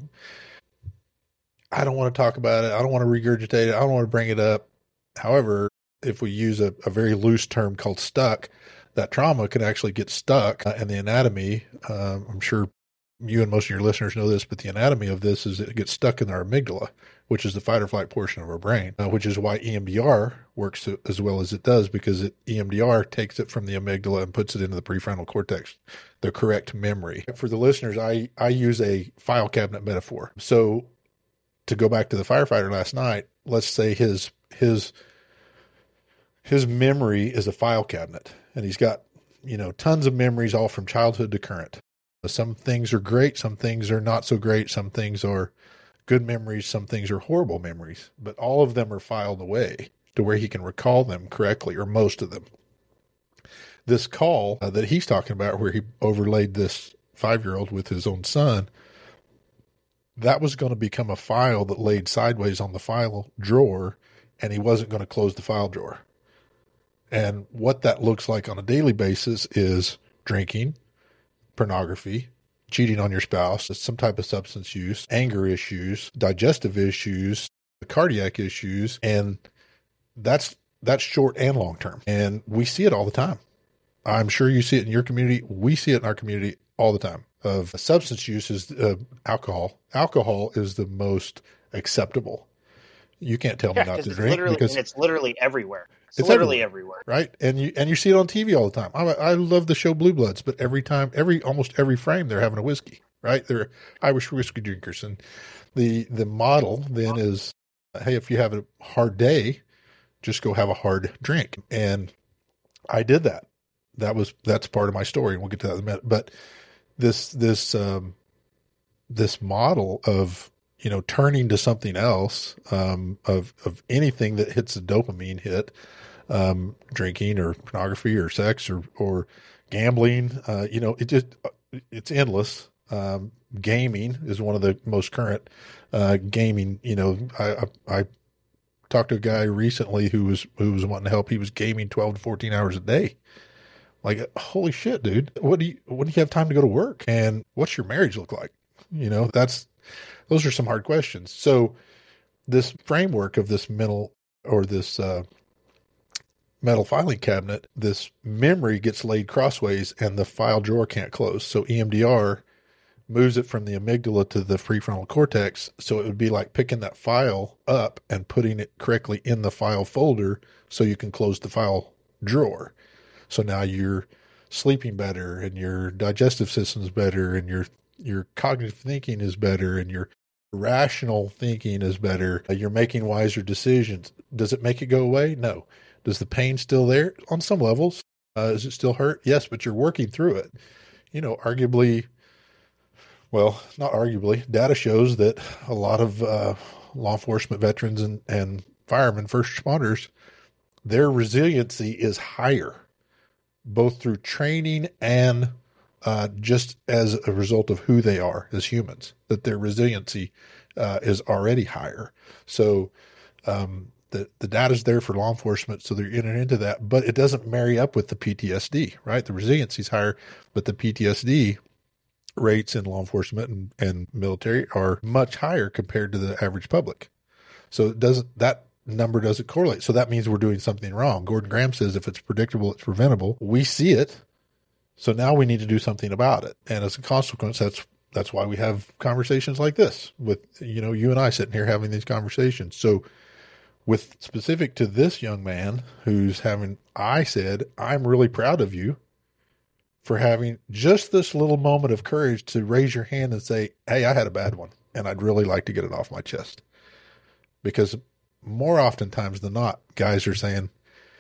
I don't want to talk about it. I don't want to regurgitate it. I don't want to bring it up. However, if we use a very loose term called stuck, that trauma can actually get stuck in the anatomy. I'm sure you and most of your listeners know this, but the anatomy of this is it gets stuck in our amygdala, which is the fight or flight portion of our brain, which is why EMDR works as well as it does, because EMDR takes it from the amygdala and puts it into the prefrontal cortex, the correct memory. For the listeners, I use a file cabinet metaphor. So to go back to the firefighter last night, let's say his memory is a file cabinet, and he's got, tons of memories all from childhood to current. Some things are great. Some things are not so great. Some things are good memories. Some things are horrible memories, but all of them are filed away to where he can recall them correctly, or most of them. This call that he's talking about, where he overlaid this 5-year-old with his own son, that was going to become a file that laid sideways on the file drawer, and he wasn't going to close the file drawer. And what that looks like on a daily basis is drinking, pornography, cheating on your spouse, some type of substance use, anger issues, digestive issues, cardiac issues, and that's short and long term. And we see it all the time. I'm sure you see it in your community. We see it in our community all the time. Of substance use is alcohol. Alcohol is the most acceptable. You can't tell me not to drink, because it's literally everywhere. It's literally everywhere. Right? And you see it on TV all the time. I love the show Blue Bloods, but almost every frame they're having a whiskey, right? They're Irish whiskey drinkers. And the model then is, hey, if you have a hard day, just go have a hard drink. And I did that. That's part of my story, and we'll get to that in a minute. But this model of, turning to something else, of anything that hits a dopamine hit, drinking or pornography or sex or gambling, it's endless. Gaming is one of the most current, gaming. I talked to a guy recently who was wanting to help. He was gaming 12 to 14 hours a day. Like, holy shit, dude, when do you have time to go to work? And what's your marriage look like? Those are some hard questions. So this framework of this mental, or this metal filing cabinet, this memory gets laid crossways and the file drawer can't close. So EMDR moves it from the amygdala to the prefrontal cortex. So it would be like picking that file up and putting it correctly in the file folder so you can close the file drawer. So now you're sleeping better, and your digestive system's better, and your cognitive thinking is better, and your Rational thinking is better. You're making wiser decisions. Does it make it go away? No. Does the pain still there? On some levels. Does it still hurt? Yes, but you're working through it. Arguably, well, not arguably, data shows that a lot of law enforcement veterans and firemen, first responders, their resiliency is higher, both through training and just as a result of who they are as humans, that their resiliency is already higher. So the data is there for law enforcement, so they're in and into that, but it doesn't marry up with the PTSD, right? The resiliency is higher, but the PTSD rates in law enforcement and military are much higher compared to the average public. So that number doesn't correlate. So that means we're doing something wrong. Gordon Graham says if it's predictable, it's preventable. We see it. So now we need to do something about it. And as a consequence, that's why we have conversations like this with, you and I sitting here having these conversations. So with specific to this young man I said, I'm really proud of you for having just this little moment of courage to raise your hand and say, hey, I had a bad one and I'd really like to get it off my chest. Because more oftentimes than not, guys are saying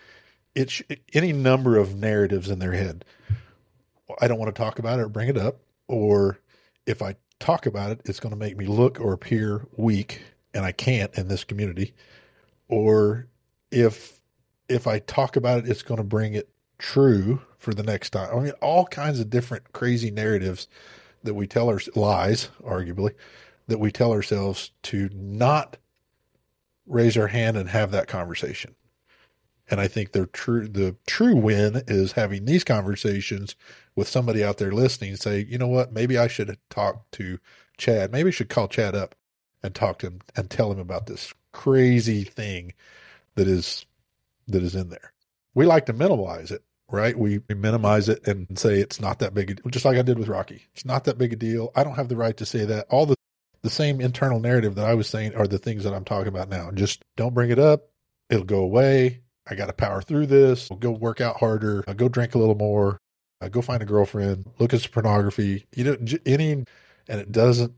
any number of narratives in their head. I don't want to talk about it or bring it up, or if I talk about it, it's going to make me look or appear weak, and I can't in this community. Or if I talk about it, it's going to bring it true for the next time. I mean, all kinds of different crazy narratives that we tell lies, arguably, that we tell ourselves to not raise our hand and have that conversation. And I think the true win is having these conversations with somebody out there listening and say, you know what, maybe I should talk to Chad. Maybe I should call Chad up and talk to him and tell him about this crazy thing that is in there. We like to minimize it, right? We minimize it and say it's not that big a deal, just like I did with Rocky. It's not that big a deal. I don't have the right to say that. All the same internal narrative that I was saying are the things that I'm talking about now. Just don't bring it up. It'll go away. I got to power through this. I'll go work out harder. I'll go drink a little more. I'll go find a girlfriend. Look at some pornography. And it doesn't.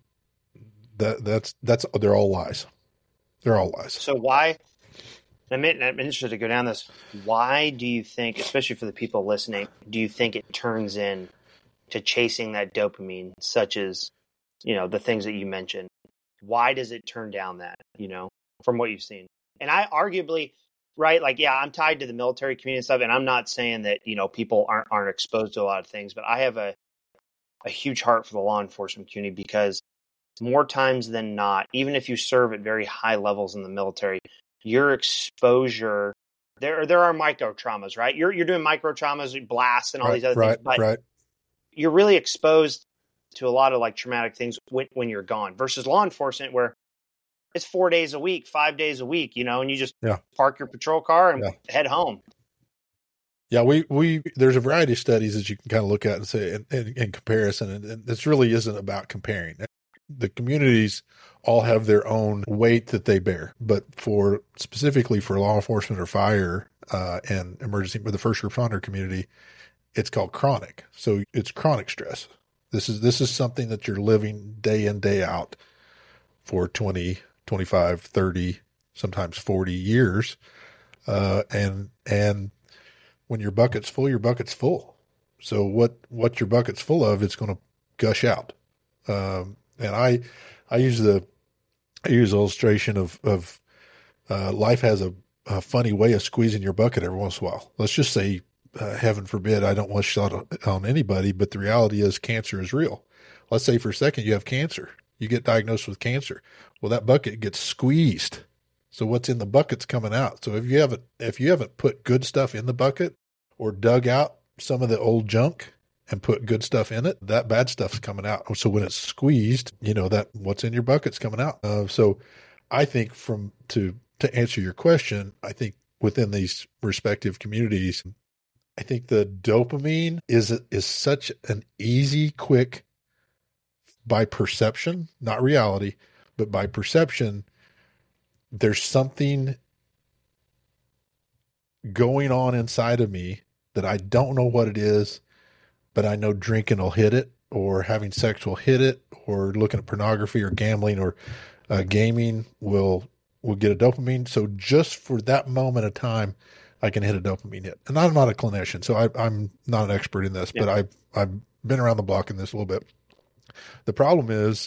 They're all lies. They're all lies. So why? I'm interested to go down this. Why do you think, especially for the people listening, do you think it turns in to chasing that dopamine, such as, the things that you mentioned? Why does it turn down that, from what you've seen? And I arguably, right, I'm tied to the military community and stuff, and I'm not saying that, people aren't exposed to a lot of things, but I have a huge heart for the law enforcement community because more times than not, even if you serve at very high levels in the military, your exposure, there are micro traumas, right? You're doing micro traumas, blasts, and all these other things, but you're really exposed to a lot of traumatic things when you're gone versus law enforcement where it's 4 days a week, 5 days a week, and you just park your patrol car and head home. Yeah, there's a variety of studies that you can kind of look at and say in comparison, and this really isn't about comparing. The communities all have their own weight that they bear, but specifically for law enforcement or fire and emergency, for the first responder community, it's called chronic. So it's chronic stress. This is something that you're living day in, day out for 20, 25, 30, sometimes 40 years. And when your bucket's full, your bucket's full. So what your bucket's full of, it's going to gush out. And I use the illustration of life has a funny way of squeezing your bucket every once in a while. Let's just say, heaven forbid, I don't want to shut on anybody, but the reality is cancer is real. Let's say for a second you have cancer. You get diagnosed with cancer. Well, that bucket gets squeezed. So what's in the bucket's coming out. So if you haven't put good stuff in the bucket or dug out some of the old junk and put good stuff in it, that bad stuff's coming out. So when it's squeezed, that what's in your bucket's coming out. So I think to answer your question, I think within these respective communities, I think the dopamine is such an easy, quick, by perception, not reality, but by perception, there's something going on inside of me that I don't know what it is, but I know drinking will hit it or having sex will hit it, or looking at pornography or gambling or gaming will get a dopamine. So just for that moment of time, I can hit a dopamine hit. And I'm not a clinician, so I'm not an expert in this, but I've been around the block in this a little bit. The problem is,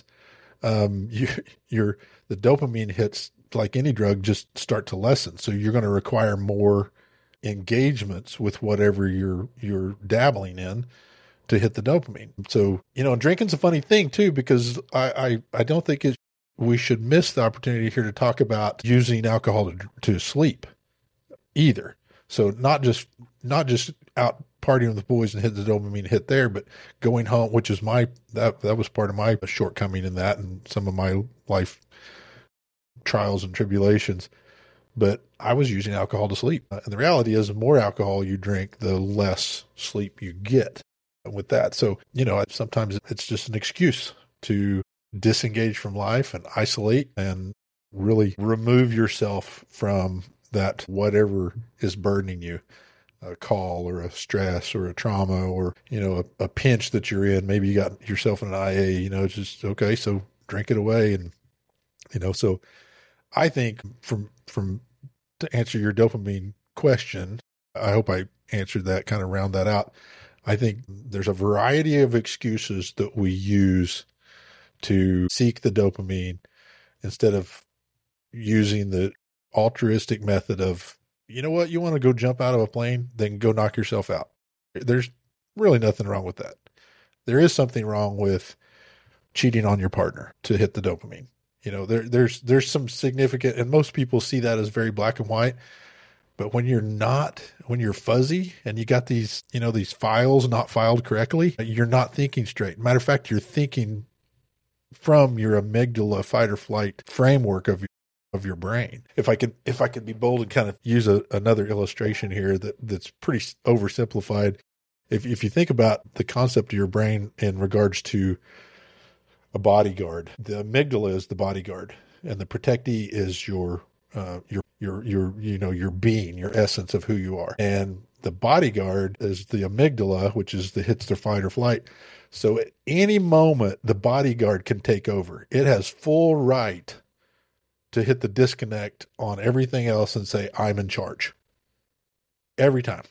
the dopamine hits, like any drug, just start to lessen. So you're going to require more engagements with whatever you're dabbling in to hit the dopamine. So, drinking's a funny thing too, because I don't think we should miss the opportunity here to talk about using alcohol to sleep either. So not just out partying with the boys and hit the dopamine hit there, but going home, which is that was part of my shortcoming in that and some of my life trials and tribulations. But I was using alcohol to sleep. And the reality is, the more alcohol you drink, the less sleep you get with that. So, sometimes it's just an excuse to disengage from life and isolate and really remove yourself from that whatever is burdening you, a call or a stress or a trauma or, a pinch that you're in. Maybe you got yourself in an IA, it's just, okay, so drink it away. And, so I think to answer your dopamine question, I hope I answered that, kind of round that out. I think there's a variety of excuses that we use to seek the dopamine instead of using the altruistic method of, you know what, you want to go jump out of a plane, then go knock yourself out. There's really nothing wrong with that. There is something wrong with cheating on your partner to hit the dopamine. There's some significant, and most people see that as very black and white. But when you're fuzzy and you got these files not filed correctly, you're not thinking straight. Matter of fact, you're thinking from your amygdala fight or flight framework of your brain. If I could be bold and kind of use another illustration here that's pretty oversimplified. If you think about the concept of your brain in regards to a bodyguard, the amygdala is the bodyguard, and the protectee is your being, your essence of who you are. And the bodyguard is the amygdala, which is the hits the fight or flight. So at any moment, the bodyguard can take over. It has full right to hit the disconnect on everything else and say, I'm in charge. Every time.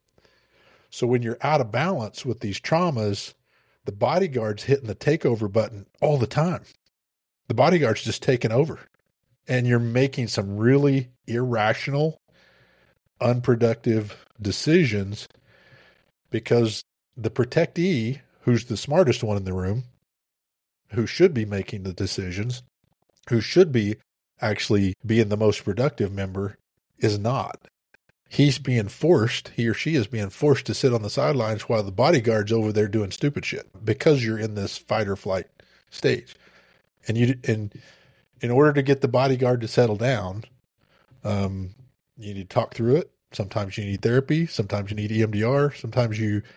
So when you're out of balance with these traumas, the bodyguard's hitting the takeover button all the time. The bodyguard's just taking over. And you're making some really irrational, unproductive decisions because the protectee, who's the smartest one in the room, who should be making the decisions, who should be actually being the most productive member, is not. He or she is being forced to sit on the sidelines while the bodyguard's over there doing stupid shit because you're in this fight or flight stage. And in order to get the bodyguard to settle down, you need to talk through it. Sometimes you need therapy. Sometimes you need EMDR. Sometimes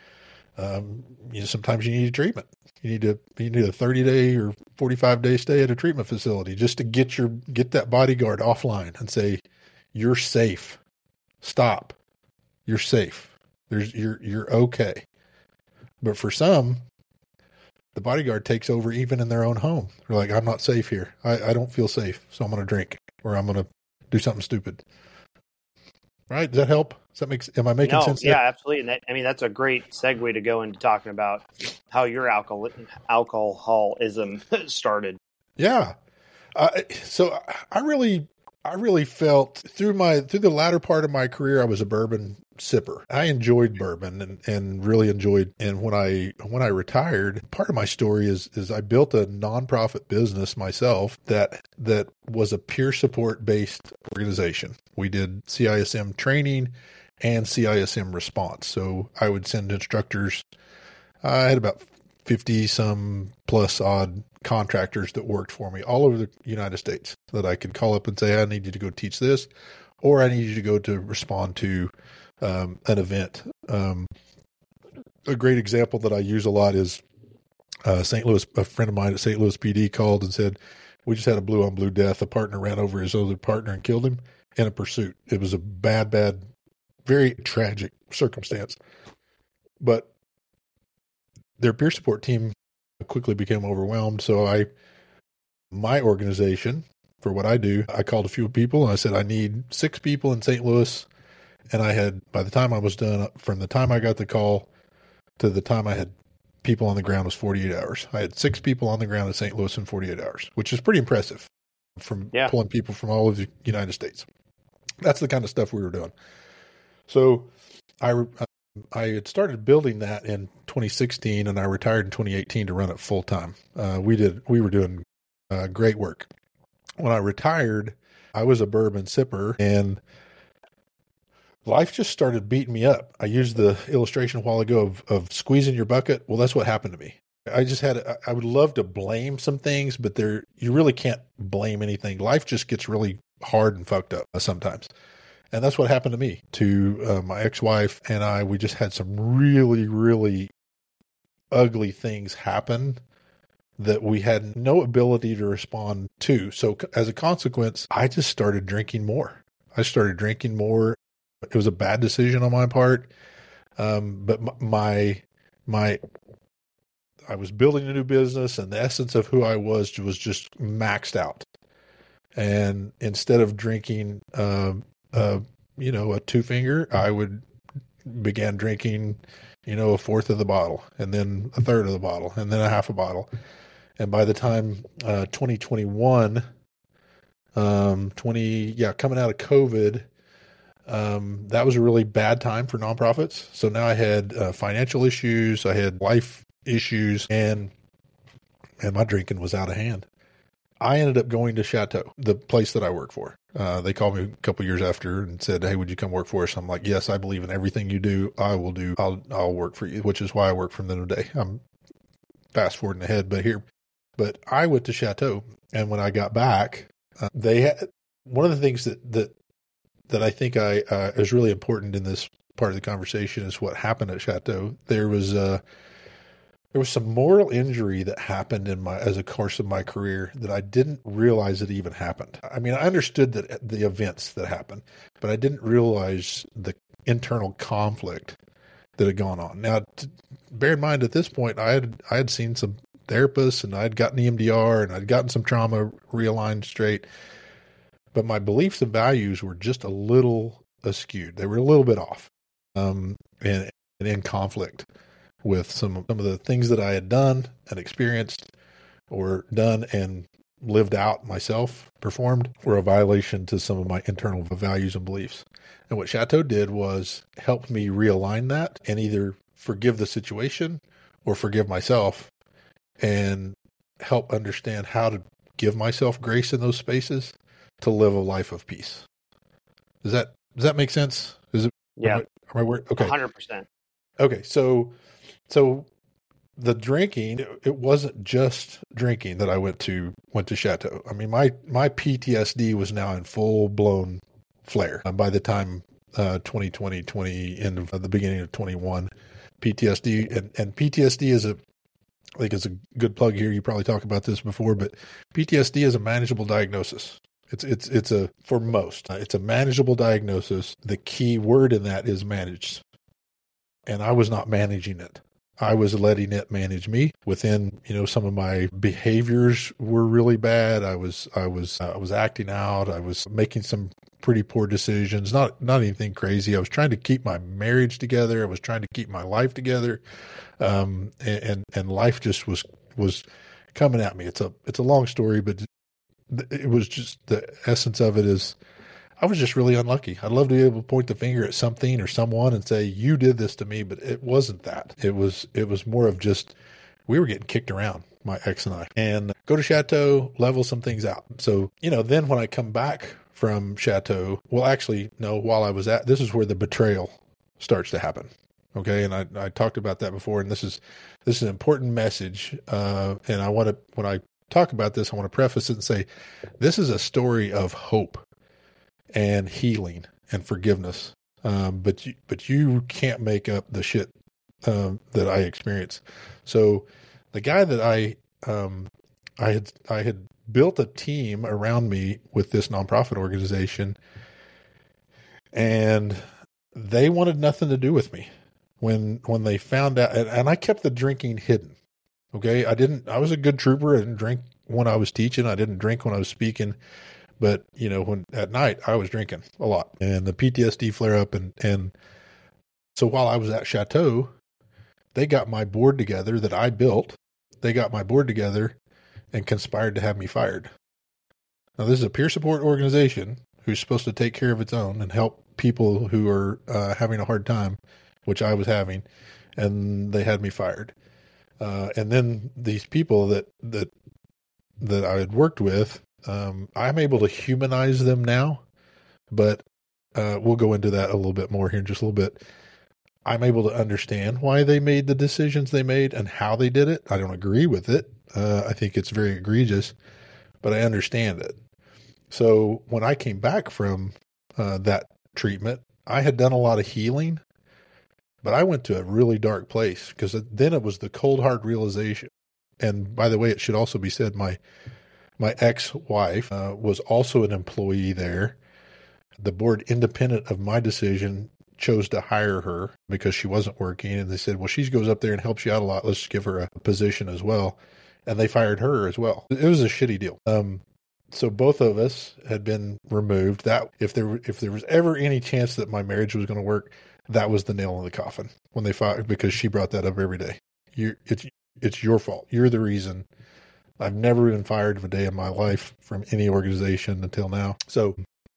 sometimes you need a treatment. You need a 30-day or 45-day stay at a treatment facility just to get that bodyguard offline and say, you're safe. Stop. You're safe. You're okay. But for some, the bodyguard takes over even in their own home. They're like, I'm not safe here. I don't feel safe, so I'm going to drink or I'm going to do something stupid. Right? Does that help? Am I making sense? Yeah, absolutely. And that's a great segue to go into talking about how your alcoholism started. Yeah. So I really felt through the latter part of my career, I was a bourbon sipper. I enjoyed bourbon and really enjoyed. And when I retired, part of my story is I built a nonprofit business myself that was a peer support based organization. We did CISM training and CISM response. So I would send instructors. I had about 50 some plus odd contractors that worked for me all over the United States that I could call up and say, I need you to go teach this, or I need you to go to respond to an event. A great example that I use a lot is St. Louis. A friend of mine at St. Louis PD called and said, we just had a blue on blue death. A partner ran over his other partner and killed him in a pursuit. It was a bad, very tragic circumstance. But their peer support team quickly became overwhelmed. So my organization, for what I do, I called a few people and I said, I need 6 people in St. Louis. And I had, by the time I was done, from the time I got the call to the time I had people on the ground was 48 hours. I had 6 people on the ground in St. Louis in 48 hours, which is pretty impressive from pulling people from all of the United States. That's the kind of stuff we were doing. So I had started building that in 2016 and I retired in 2018 to run it full time. We were doing great work. When I retired, I was a bourbon sipper and life just started beating me up. I used the illustration a while ago of squeezing your bucket. Well, that's what happened to me. I would love to blame some things, but you really can't blame anything. Life just gets really hard and fucked up sometimes. And that's what happened to me, to my ex-wife and I. We just had some really, really ugly things happen that we had no ability to respond to. So as a consequence, I just started drinking more. It was a bad decision on my part. But I was building a new business and the essence of who I was just maxed out. And instead of drinking, a 2-finger, I began drinking, a fourth of the bottle and then a third of the bottle and then a half a bottle. And by the time 2021, coming out of COVID, that was a really bad time for nonprofits. So now I had financial issues, I had life issues, and my drinking was out of hand. I ended up going to Chateau, the place that I work for. They called me a couple years after and said, "Hey, would you come work for us?" I'm like, "Yes, I believe in everything you do. I will do. I'll work for you," which is why I work for them today. I'm fast forwarding ahead, but I went to Chateau, and when I got back, they had one of the things that I think is really important in this part of the conversation is what happened at Chateau. There was some moral injury that happened as a course of my career that I didn't realize it even happened. I mean, I understood that the events that happened, but I didn't realize the internal conflict that had gone on. Now, bear in mind, at this point, I had seen some therapists and I'd gotten EMDR and I'd gotten some trauma realigned straight, but my beliefs and values were just a little askewed. They were a little bit off, and in conflict with some of the things that I had done and experienced or done and lived out myself, performed, were a violation to some of my internal values and beliefs. And what Chateau did was help me realign that and either forgive the situation or forgive myself and help understand how to give myself grace in those spaces to live a life of peace. Does that make sense? Is it? Yeah. Am I okay. 100%. Okay. So the drinking, it wasn't just drinking that I went to Chateau. I mean, my PTSD was now in full blown flare by the time 2020, end of the beginning of 21. PTSD and PTSD I think it's a good plug here. You probably talked about this before, but PTSD is a manageable diagnosis. It's for most, it's a manageable diagnosis. The key word in that is managed. And I was not managing it. I was letting it manage me. Within, some of my behaviors were really bad. I was acting out. I was making some pretty poor decisions. Not anything crazy. I was trying to keep my marriage together. I was trying to keep my life together. And life just was coming at me. It's a long story, but it was just, the essence of it is I was just really unlucky. I'd love to be able to point the finger at something or someone and say, you did this to me, but it wasn't that. It was more of just, we were getting kicked around, my ex and I, and go to Chateau, level some things out. So, then when I come back from Chateau, well, actually, no, while I was this is where the betrayal starts to happen. Okay. And I talked about that before, and this is an important message. And when I talk about this, I want to preface it and say, this is a story of hope and healing and forgiveness. But you can't make up the shit that I experienced. So the guy that I had built a team around me with this nonprofit organization, and they wanted nothing to do with me when they found out, and I kept the drinking hidden. Okay. I was a good trooper. I didn't drink when I was teaching. I didn't drink when I was speaking. But, when at night I was drinking a lot and the PTSD flare up. And so while I was at Chateau, they got my board together that I built. They got my board together and conspired to have me fired. Now, this is a peer support organization who's supposed to take care of its own and help people who are having a hard time, which I was having, and they had me fired. And then these people that I had worked with, I'm able to humanize them now, but we'll go into that a little bit more here in just a little bit. I'm able to understand why they made the decisions they made and how they did it. I don't agree with it. I think it's very egregious, but I understand it. So when I came back from that treatment, I had done a lot of healing, but I went to a really dark place because then it was the cold hard realization. And by the way, it should also be said, my ex-wife was also an employee there. The board, independent of my decision, chose to hire her because she wasn't working. And they said, well, she goes up there and helps you out a lot. Let's give her a position as well. And they fired her as well. It was a shitty deal. So both of us had been removed. That if there was ever any chance that my marriage was going to work, that was the nail in the coffin when they fired, because she brought that up every day. It's your fault. You're the reason. I've never been fired of a day in my life from any organization until now. So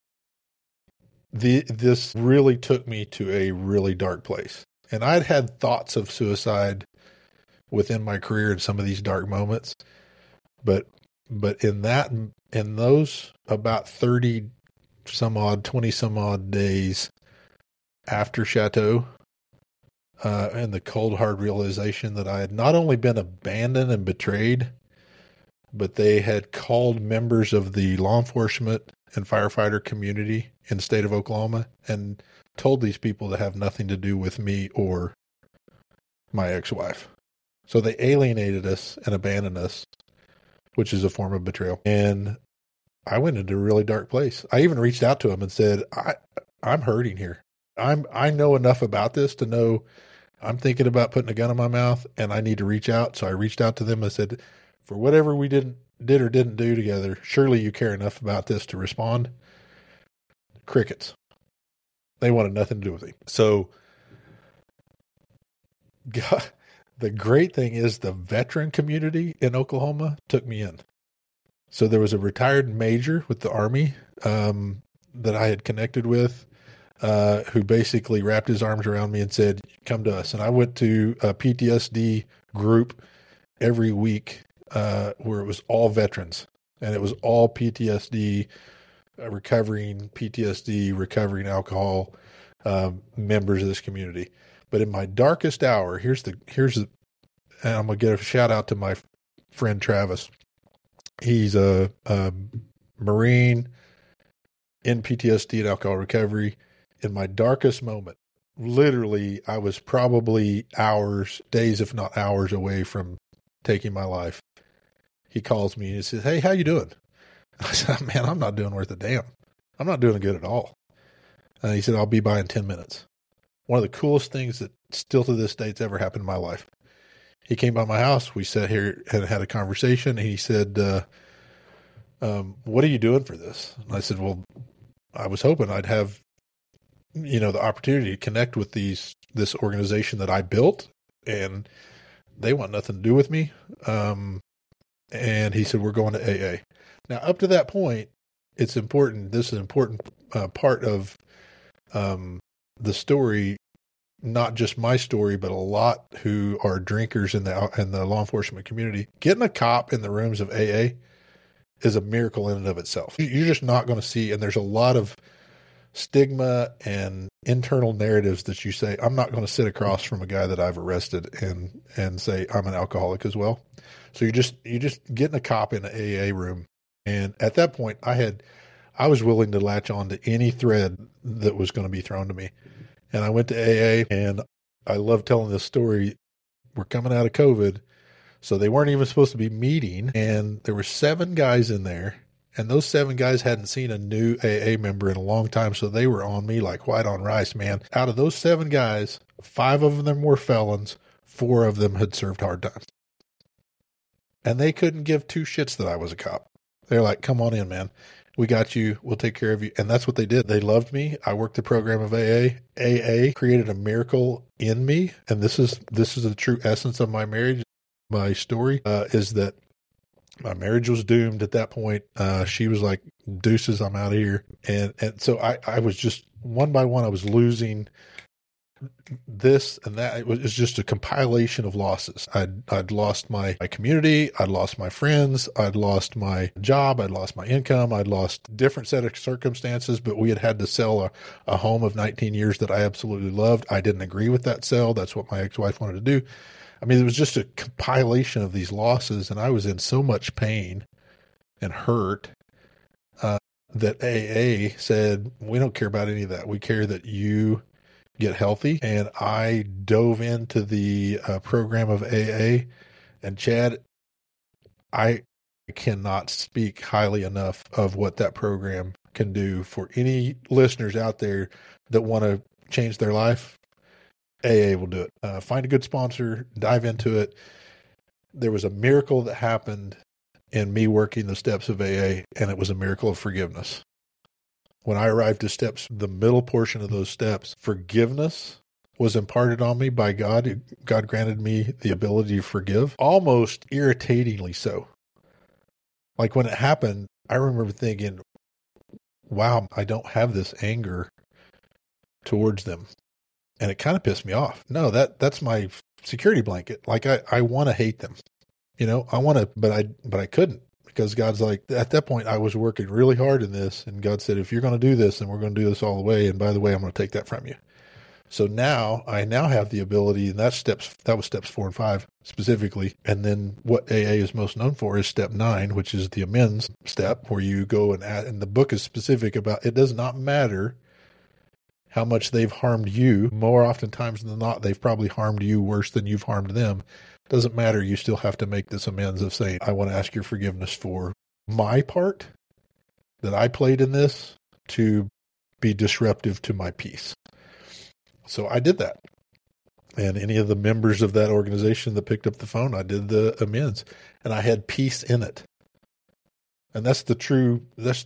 this really took me to a really dark place. And I'd had thoughts of suicide within my career in some of these dark moments. But in those about 30 some odd, 20 some odd days after Chateau, and the cold hard realization that I had not only been abandoned and betrayed, but they had called members of the law enforcement and firefighter community in the state of Oklahoma and told these people to have nothing to do with me or my ex-wife. So they alienated us and abandoned us, which is a form of betrayal. And I went into a really dark place. I even reached out to them and said, I'm hurting here. I know enough about this to know I'm thinking about putting a gun in my mouth and I need to reach out. So I reached out to them and said, for whatever we did or didn't do together, surely you care enough about this to respond. Crickets. They wanted nothing to do with me. So God, the great thing is the veteran community in Oklahoma took me in. So there was a retired major with the Army that I had connected with, who basically wrapped his arms around me and said, come to us. And I went to a PTSD group every week where it was all veterans. And it was all PTSD, recovering alcohol members of this community. But in my darkest hour, here's the, and I'm going to give a shout out to my friend Travis. He's a Marine in PTSD and alcohol recovery. In my darkest moment, literally, I was probably days, if not hours away from taking my life. He calls me and he says, hey, how you doing? I said, man, I'm not doing worth a damn. I'm not doing good at all. He said, I'll be by in 10 minutes. One of the coolest things that still to this day has ever happened in my life. He came by my house. We sat here and had a conversation. And he said, what are you doing for this? And I said, well, I was hoping I'd have, the opportunity to connect with this organization that I built, and they want nothing to do with me. And he said, we're going to AA. Now, up to that point, it's important. This is an important part of the story, not just my story, but a lot who are drinkers in the law enforcement community. Getting a cop in the rooms of AA is a miracle in and of itself. You're just not going to see, and there's a lot of stigma and internal narratives that you say, I'm not going to sit across from a guy that I've arrested and say I'm an alcoholic as well. So you're just getting a cop in an AA room. And at that point I was willing to latch on to any thread that was going to be thrown to me. And I went to AA, and I love telling this story. We're coming out of COVID, so they weren't even supposed to be meeting. And there were 7 guys in there, and those 7 guys hadn't seen a new AA member in a long time. So they were on me like white on rice, man. Out of those 7 guys, 5 of them were felons. 4 of them had served hard time. And they couldn't give two shits that I was a cop. They're like, come on in, man. We got you. We'll take care of you. And that's what they did. They loved me. I worked the program of AA. AA created a miracle in me. And this is the true essence of my marriage. My story is that my marriage was doomed at that point. She was like, deuces, I'm out of here. And so I was just one by one, I was losing this and that. It was just a compilation of losses. I'd lost my community. I'd lost my friends. I'd lost my job. I'd lost my income. I'd lost different set of circumstances, but we had to sell a home of 19 years that I absolutely loved. I didn't agree with that sale. That's what my ex-wife wanted to do. I mean, it was just a compilation of these losses, and I was in so much pain and hurt that AA said, we don't care about any of that. We care that you get healthy. And I dove into the program of AA. And Chad, I cannot speak highly enough of what that program can do for any listeners out there that want to change their life. AA will do it. Find a good sponsor, dive into it. There was a miracle that happened in me working the steps of AA, and it was a miracle of forgiveness. When I arrived to steps, the middle portion of those steps, forgiveness was imparted on me by God. God granted me the ability to forgive, almost irritatingly so. Like when it happened, I remember thinking, wow, I don't have this anger towards them. And it kind of pissed me off. No, that's my security blanket. Like I want to hate them, I want to, but I couldn't, because God's like, at that point I was working really hard in this. And God said, if you're going to do this, then we're going to do this all the way. And by the way, I'm going to take that from you. So I now have the ability, and that was steps 4 and 5 specifically. And then what AA is most known for is step 9, which is the amends step, where you go and the book is specific about, it does not matter how much they've harmed you. More oftentimes than not, they've probably harmed you worse than you've harmed them. Doesn't matter. You still have to make this amends of saying, I want to ask your forgiveness for my part that I played in this to be disruptive to my peace. So I did that. And any of the members of that organization that picked up the phone, I did the amends, and I had peace in it. And that's the true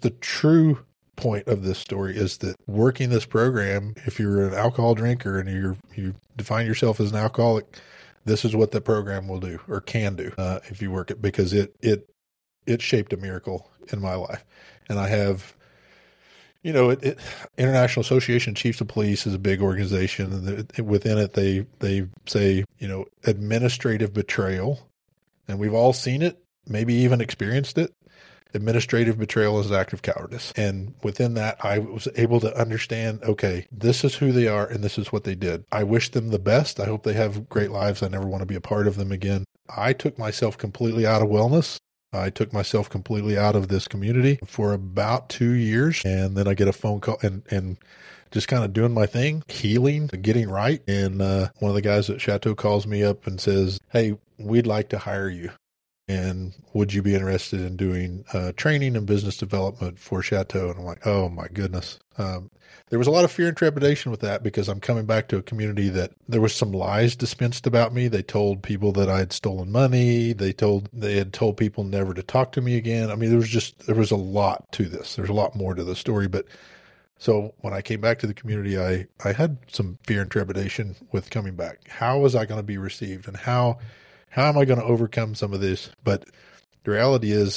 point of this story, is that working this program, if you're an alcohol drinker and you define yourself as an alcoholic, this is what the program will do, or can do, if you work it, because it shaped a miracle in my life. And I have, International Association of Chiefs of Police is a big organization, and within it, they say, administrative betrayal, and we've all seen it, maybe even experienced it. Administrative betrayal is an act of cowardice. And within that, I was able to understand, okay, this is who they are and this is what they did. I wish them the best. I hope they have great lives. I never want to be a part of them again. I took myself completely out of wellness. I took myself completely out of this community for about 2 years. And then I get a phone call and just kind of doing my thing, healing, getting right. And one of the guys at Chateau calls me up and says, hey, we'd like to hire you. And would you be interested in doing training and business development for Chateau? And I'm like, oh my goodness. There was a lot of fear and trepidation with that, because I'm coming back to a community that there was some lies dispensed about me. They told people that I had stolen money. They had told people never to talk to me again. I mean, there was a lot to this. There's a lot more to the story. But so when I came back to the community, I had some fear and trepidation with coming back. How was I going to be received, and how am I going to overcome some of this? But the reality is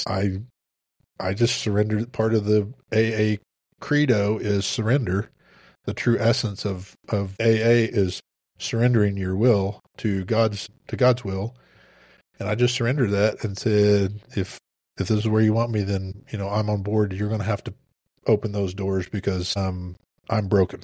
I just surrendered. Part of the AA credo is surrender. The true essence of AA is surrendering your will to God's will. And I just surrendered that and said, if this is where you want me, then, I'm on board. You're going to have to open those doors, because I'm broken.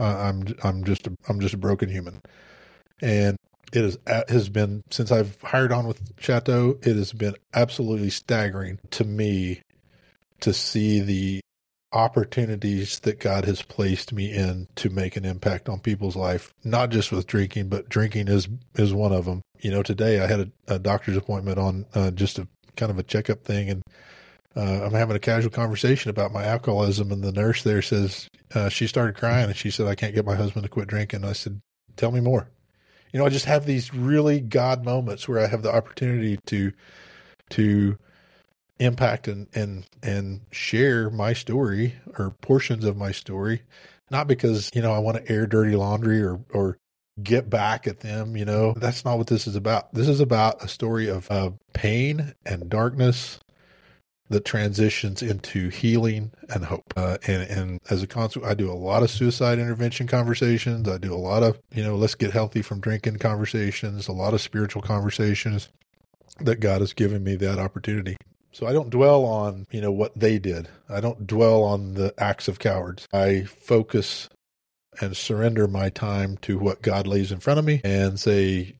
I'm just a broken human. And it has been, since I've hired on with Chateau, it has been absolutely staggering to me to see the opportunities that God has placed me in to make an impact on people's life, not just with drinking, but drinking is one of them. Today I had a doctor's appointment on just a kind of a checkup thing, and I'm having a casual conversation about my alcoholism, and the nurse there says, she started crying, and she said, I can't get my husband to quit drinking. I said, tell me more. I just have these really God moments where I have the opportunity to to impact and share my story or portions of my story, not because, I want to air dirty laundry or get back at them. That's not what this is about. This is about a story of pain and darkness that transitions into healing and hope. And as a consequence, I do a lot of suicide intervention conversations. I do a lot of, let's get healthy from drinking conversations, a lot of spiritual conversations that God has given me that opportunity. So I don't dwell on, what they did. I don't dwell on the acts of cowards. I focus and surrender my time to what God lays in front of me and say,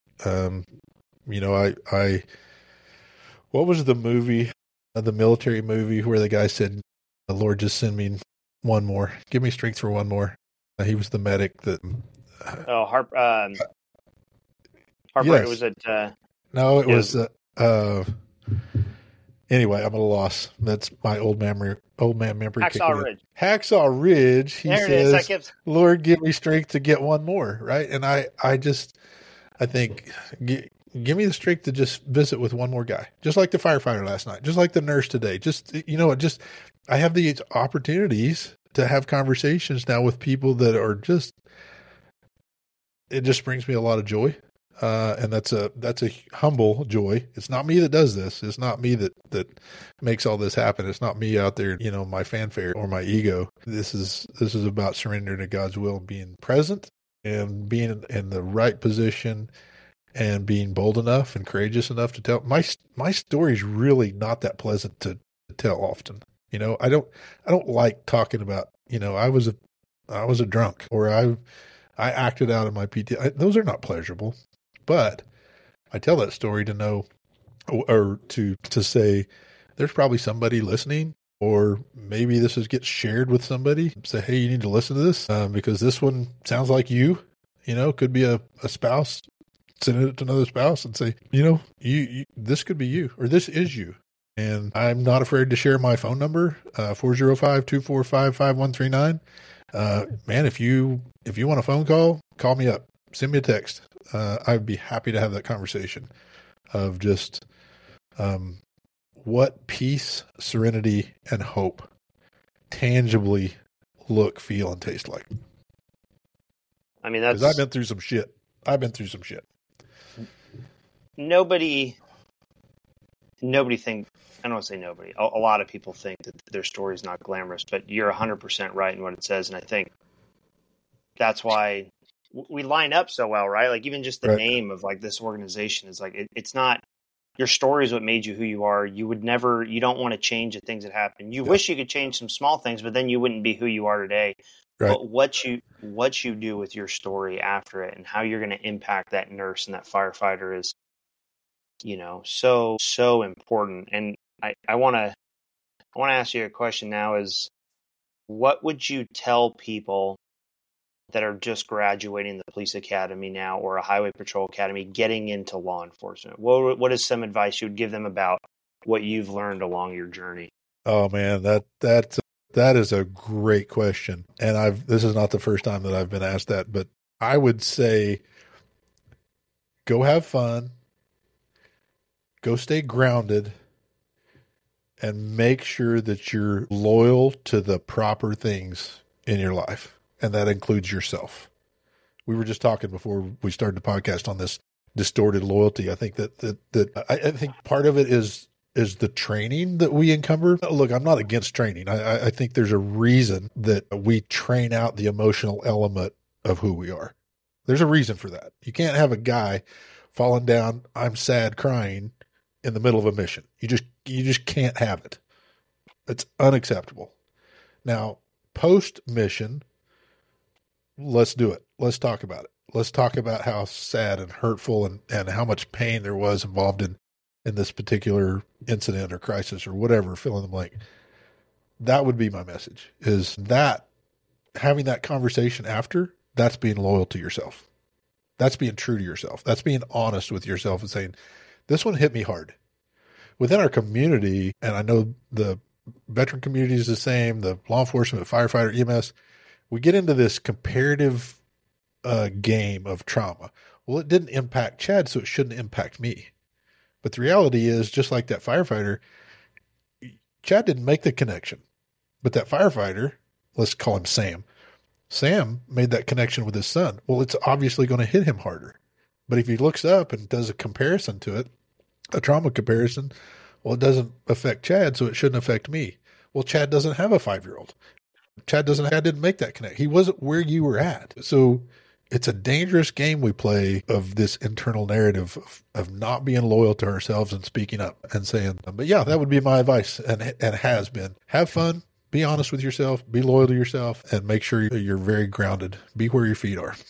what was the movie, the military movie where the guy said, "The Lord, just send me one more. Give me strength for one more." He was the medic that. Heartbreak. Yes. Was it? No, it was. Anyway, I'm at a loss. That's my old man memory. Hacksaw Ridge. Hacksaw Ridge. He there says, it is. "Lord, give me strength to get one more." Right, and I think, give me the strength to just visit with one more guy, just like the firefighter last night, just like the nurse today. I have these opportunities to have conversations now with people that are it just brings me a lot of joy. And that's a humble joy. It's not me that does this. It's not me that makes all this happen. It's not me out there, my fanfare or my ego. This is about surrendering to God's will and being present and being in the right position and being bold enough and courageous enough to tell. My story is really not that pleasant to tell often. I don't like talking about, I was a drunk, or I acted out of my PT. Those are not pleasurable. But I tell that story to know, or to say, there's probably somebody listening, or maybe gets shared with somebody. Say, hey, you need to listen to this because this one sounds like you. Could be a spouse. Send it to another spouse and say, you this could be you, or this is you. And I'm not afraid to share my phone number, 405-245-5139. Man, if you want a phone call me up. Send me a text. I'd be happy to have that conversation of just what peace, serenity, and hope tangibly look, feel, and taste like. I mean, that's... Because I've been through some shit. Nobody think... I don't want to say nobody. A lot of people think that their story is not glamorous, but you're 100% right in what it says, and I think that's why we line up so well, right? Like, even just the name of like this organization is like, it's not, your story is what made you who you are. You don't want to change the things that happen. You wish you could change some small things, but then you wouldn't be who you are today. Right. But what you do with your story after it and how you're going to impact that nurse and that firefighter is, so important. And I want to ask you a question now is, what would you tell people that are just graduating the police academy now, or a highway patrol academy, getting into law enforcement? What is some advice you would give them about what you've learned along your journey? Oh man, that is a great question. And this is not the first time that I've been asked that, but I would say, go have fun, go stay grounded, and make sure that you're loyal to the proper things in your life. And that includes yourself. We were just talking before we started the podcast on this distorted loyalty. I think I think part of it is the training that we encumber. Look, I'm not against training. I think there's a reason that we train out the emotional element of who we are. There's a reason for that. You can't have a guy falling down, I'm sad, crying in the middle of a mission. You just can't have it. It's unacceptable. Now, post-mission, let's do it. Let's talk about it. Let's talk about how sad and hurtful and how much pain there was involved in this particular incident or crisis or whatever, fill in the blank. That would be my message, is that having that conversation after, that's being loyal to yourself. That's being true to yourself. That's being honest with yourself and saying, this one hit me hard. Within our community, and I know the veteran community is the same, the law enforcement, firefighter, EMS, we get into this comparative game of trauma. Well, it didn't impact Chad, so it shouldn't impact me. But the reality is, just like that firefighter, Chad didn't make the connection. But that firefighter, let's call him Sam. Sam made that connection with his son. Well, it's obviously going to hit him harder. But if he looks up and does a comparison to it, a trauma comparison, well, it doesn't affect Chad, so it shouldn't affect me. Well, Chad doesn't have a 5-year-old. Chad didn't make that connect. He wasn't where you were at. So it's a dangerous game we play of this internal narrative of not being loyal to ourselves and speaking up and saying, but yeah, that would be my advice and has been. Have fun, be honest with yourself, be loyal to yourself, and make sure you're very grounded. Be where your feet are.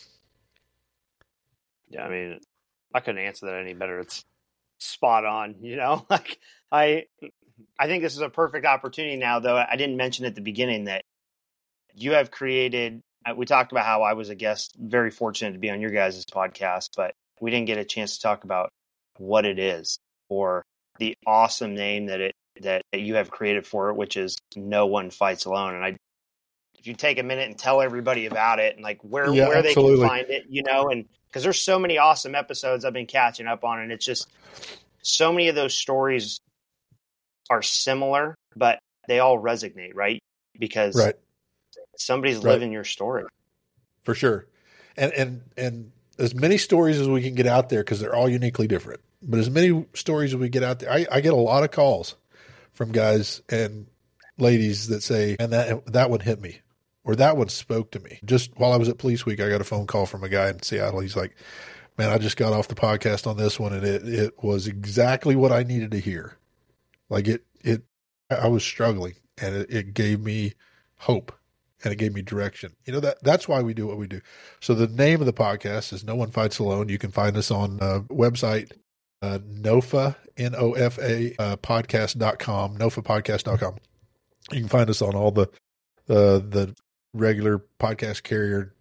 Yeah, I mean, I couldn't answer that any better. It's spot on, like I think this is a perfect opportunity now, though. I didn't mention at the beginning that you have created, we talked about how I was a guest, very fortunate to be on your guys' podcast, but we didn't get a chance to talk about what it is or the awesome name that you have created for it, which is No One Fights Alone. And if you take a minute and tell everybody about it and like where they can find it, and because there's so many awesome episodes I've been catching up on, and it's just so many of those stories are similar, but they all resonate, right? Because somebody's living your story. For sure. And as many stories as we can get out there, because they're all uniquely different, but as many stories as we get out there, I get a lot of calls from guys and ladies that say, and that one hit me, or that one spoke to me. Just while I was at Police Week, I got a phone call from a guy in Seattle. He's like, man, I just got off the podcast on this one, and it was exactly what I needed to hear. Like I was struggling, and it gave me hope, and it gave me direction. That's why we do what we do. So the name of the podcast is No One Fights Alone. You can find us on website, NOFA, NOFA, podcast.com, NOFApodcast.com. You can find us on all the regular podcast carrier,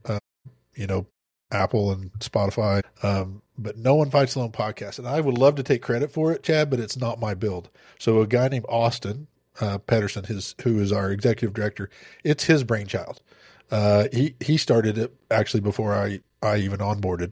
Apple and Spotify. But No One Fights Alone podcast. And I would love to take credit for it, Chad, but it's not my build. So a guy named Austin Pedersen, who is our executive director, it's his brainchild. He started it actually before I even onboarded.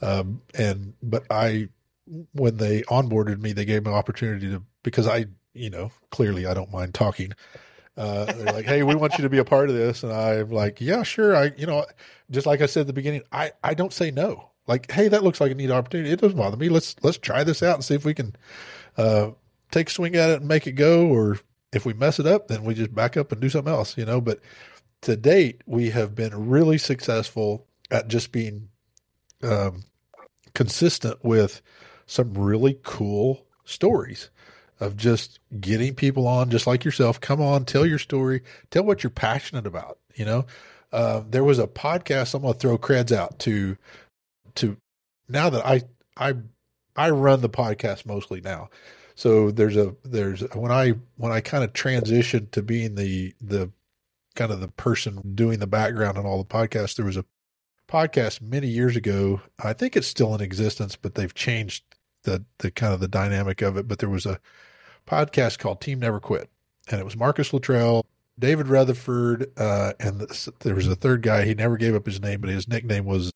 But when they onboarded me, they gave me an opportunity because clearly I don't mind talking. They're like, hey, we want you to be a part of this. And I'm like, yeah, sure. Just like I said at the beginning, I don't say no. Like, hey, that looks like a neat opportunity. It doesn't bother me. Let's try this out and see if we can take a swing at it and make it go. Or if we mess it up, then we just back up and do something else, But to date, we have been really successful at just being consistent with some really cool stories of just getting people on, just like yourself. Come on, tell your story, tell what you're passionate about. There was a podcast. I'm going to throw creds out to now that I run the podcast mostly now. So there's when I kind of transitioned to being the kind of the person doing the background on all the podcasts, there was a podcast many years ago. I think it's still in existence, but they've changed the kind of the dynamic of it. But there was a podcast called Team Never Quit, and it was Marcus Luttrell, David Rutherford, and there was a third guy. He never gave up his name, but his nickname was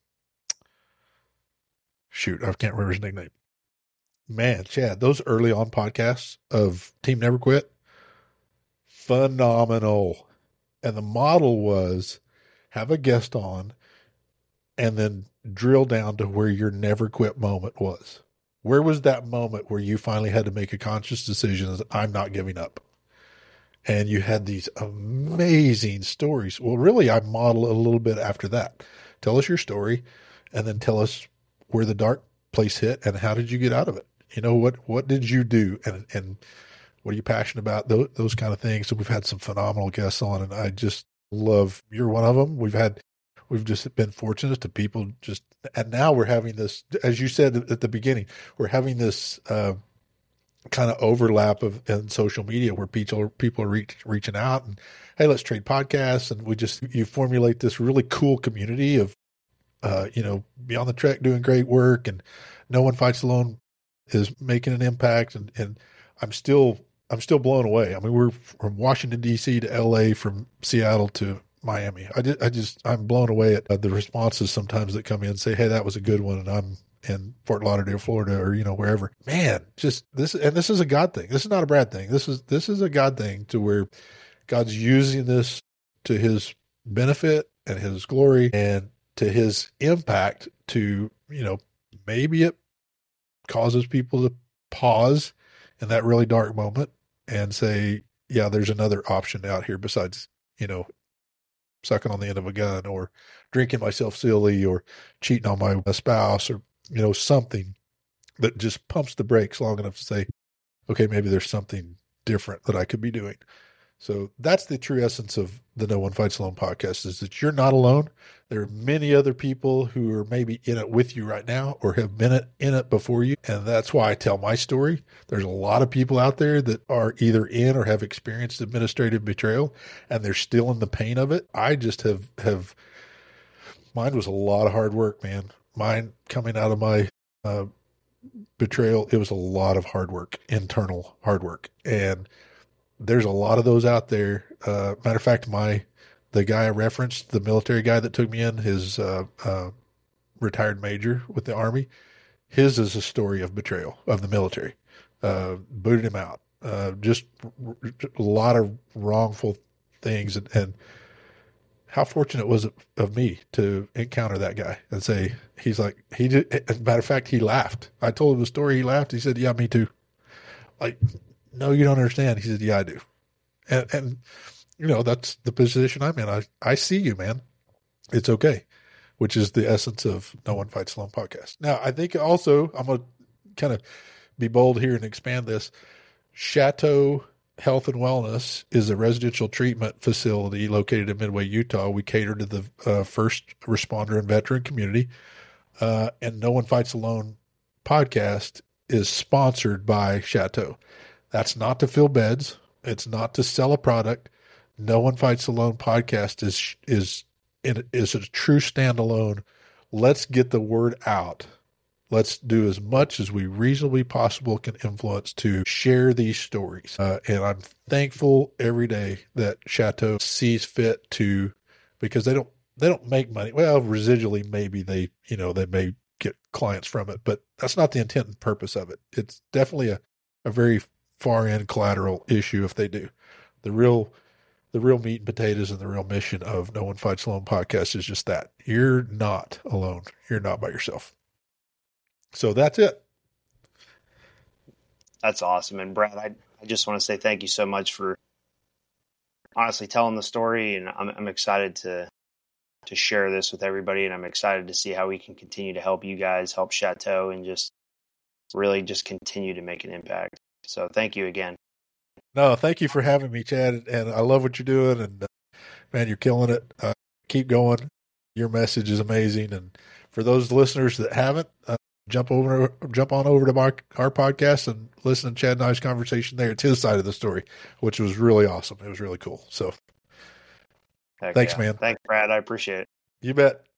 I can't remember his nickname. Man, Chad, those early on podcasts of Team Never Quit, phenomenal. And the model was have a guest on and then drill down to where your never quit moment was. Where was that moment where you finally had to make a conscious decision as I'm not giving up? And you had these amazing stories. Well, really, I model a little bit after that. Tell us your story and then tell us where the dark place hit and how did you get out of it? What did you do? And what are you passionate about? Those kind of things. So we've had some phenomenal guests on, and I just love, you're one of them. We've just been fortunate to people and now we're having this, as you said at the beginning, we're having this kind of overlap in social media where people are reaching out and, hey, let's trade podcasts. And you formulate this really cool community of, Beyond the Trek doing great work, and No One Fights Alone is making an impact. And I'm still blown away. I mean, we're from Washington, D.C. to L.A., from Seattle to Miami. I'm blown away at the responses sometimes that come in and say, hey, that was a good one. And in Fort Lauderdale, Florida, or, wherever. Man, just this is a God thing. This is not a bad thing. This is a God thing, to where God's using this to his benefit and his glory and to his impact, to, maybe it causes people to pause in that really dark moment and say, yeah, there's another option out here besides, sucking on the end of a gun, or drinking myself silly, or cheating on my spouse, or, something that just pumps the brakes long enough to say, okay, maybe there's something different that I could be doing. So that's the true essence of the No One Fights Alone podcast, is that you're not alone. There are many other people who are maybe in it with you right now, or have been in it before you. And that's why I tell my story. There's a lot of people out there that are either in or have experienced administrative betrayal, and they're still in the pain of it. I just have mine was a lot of hard work, man. Mine coming out of my betrayal, it was a lot of hard work, internal hard work. And there's a lot of those out there. Matter of fact, the guy I referenced, the military guy that took me in, his retired major with the Army, his is a story of betrayal of the military. Booted him out. Just a lot of wrongful things. And how fortunate was it of me to encounter that guy and say, he's like, he did. As a matter of fact, he laughed. I told him the story. He laughed. He said, yeah, me too. Like, no, you don't understand. He said, yeah, I do. And that's the position I'm in. I see you, man. It's okay, which is the essence of No One Fights Alone podcast. Now, I think also, I'm going to kind of be bold here and expand this. Chateau Health and Wellness is a residential treatment facility located in Midway, Utah. We cater to the first responder and veteran community. And No One Fights Alone podcast is sponsored by Chateau. That's not to fill beds. It's not to sell a product. No One Fights Alone podcast is a true standalone. Let's get the word out. Let's do as much as we reasonably possible can influence to share these stories. And I'm thankful every day that Chateau sees fit to, because they don't make money. Well, residually, maybe they may get clients from it, but that's not the intent and purpose of it. It's definitely a very far end collateral issue if they do. The real meat and potatoes and the real mission of No One Fights Alone podcast is just that. You're not alone. You're not by yourself. So that's it. That's awesome. And Brad, I just want to say thank you so much for honestly telling the story. And I'm excited to share this with everybody. And I'm excited to see how we can continue to help you guys, help Chateau, and just really just continue to make an impact. So thank you again. No, thank you for having me, Chad. And I love what you're doing. And man, you're killing it. Keep going. Your message is amazing. And for those listeners that haven't, jump on over to our podcast and listen to Chad and I's conversation there. It's his side of the story, which was really awesome. It was really cool. So thanks, man. Thanks, Brad. I appreciate it. You bet.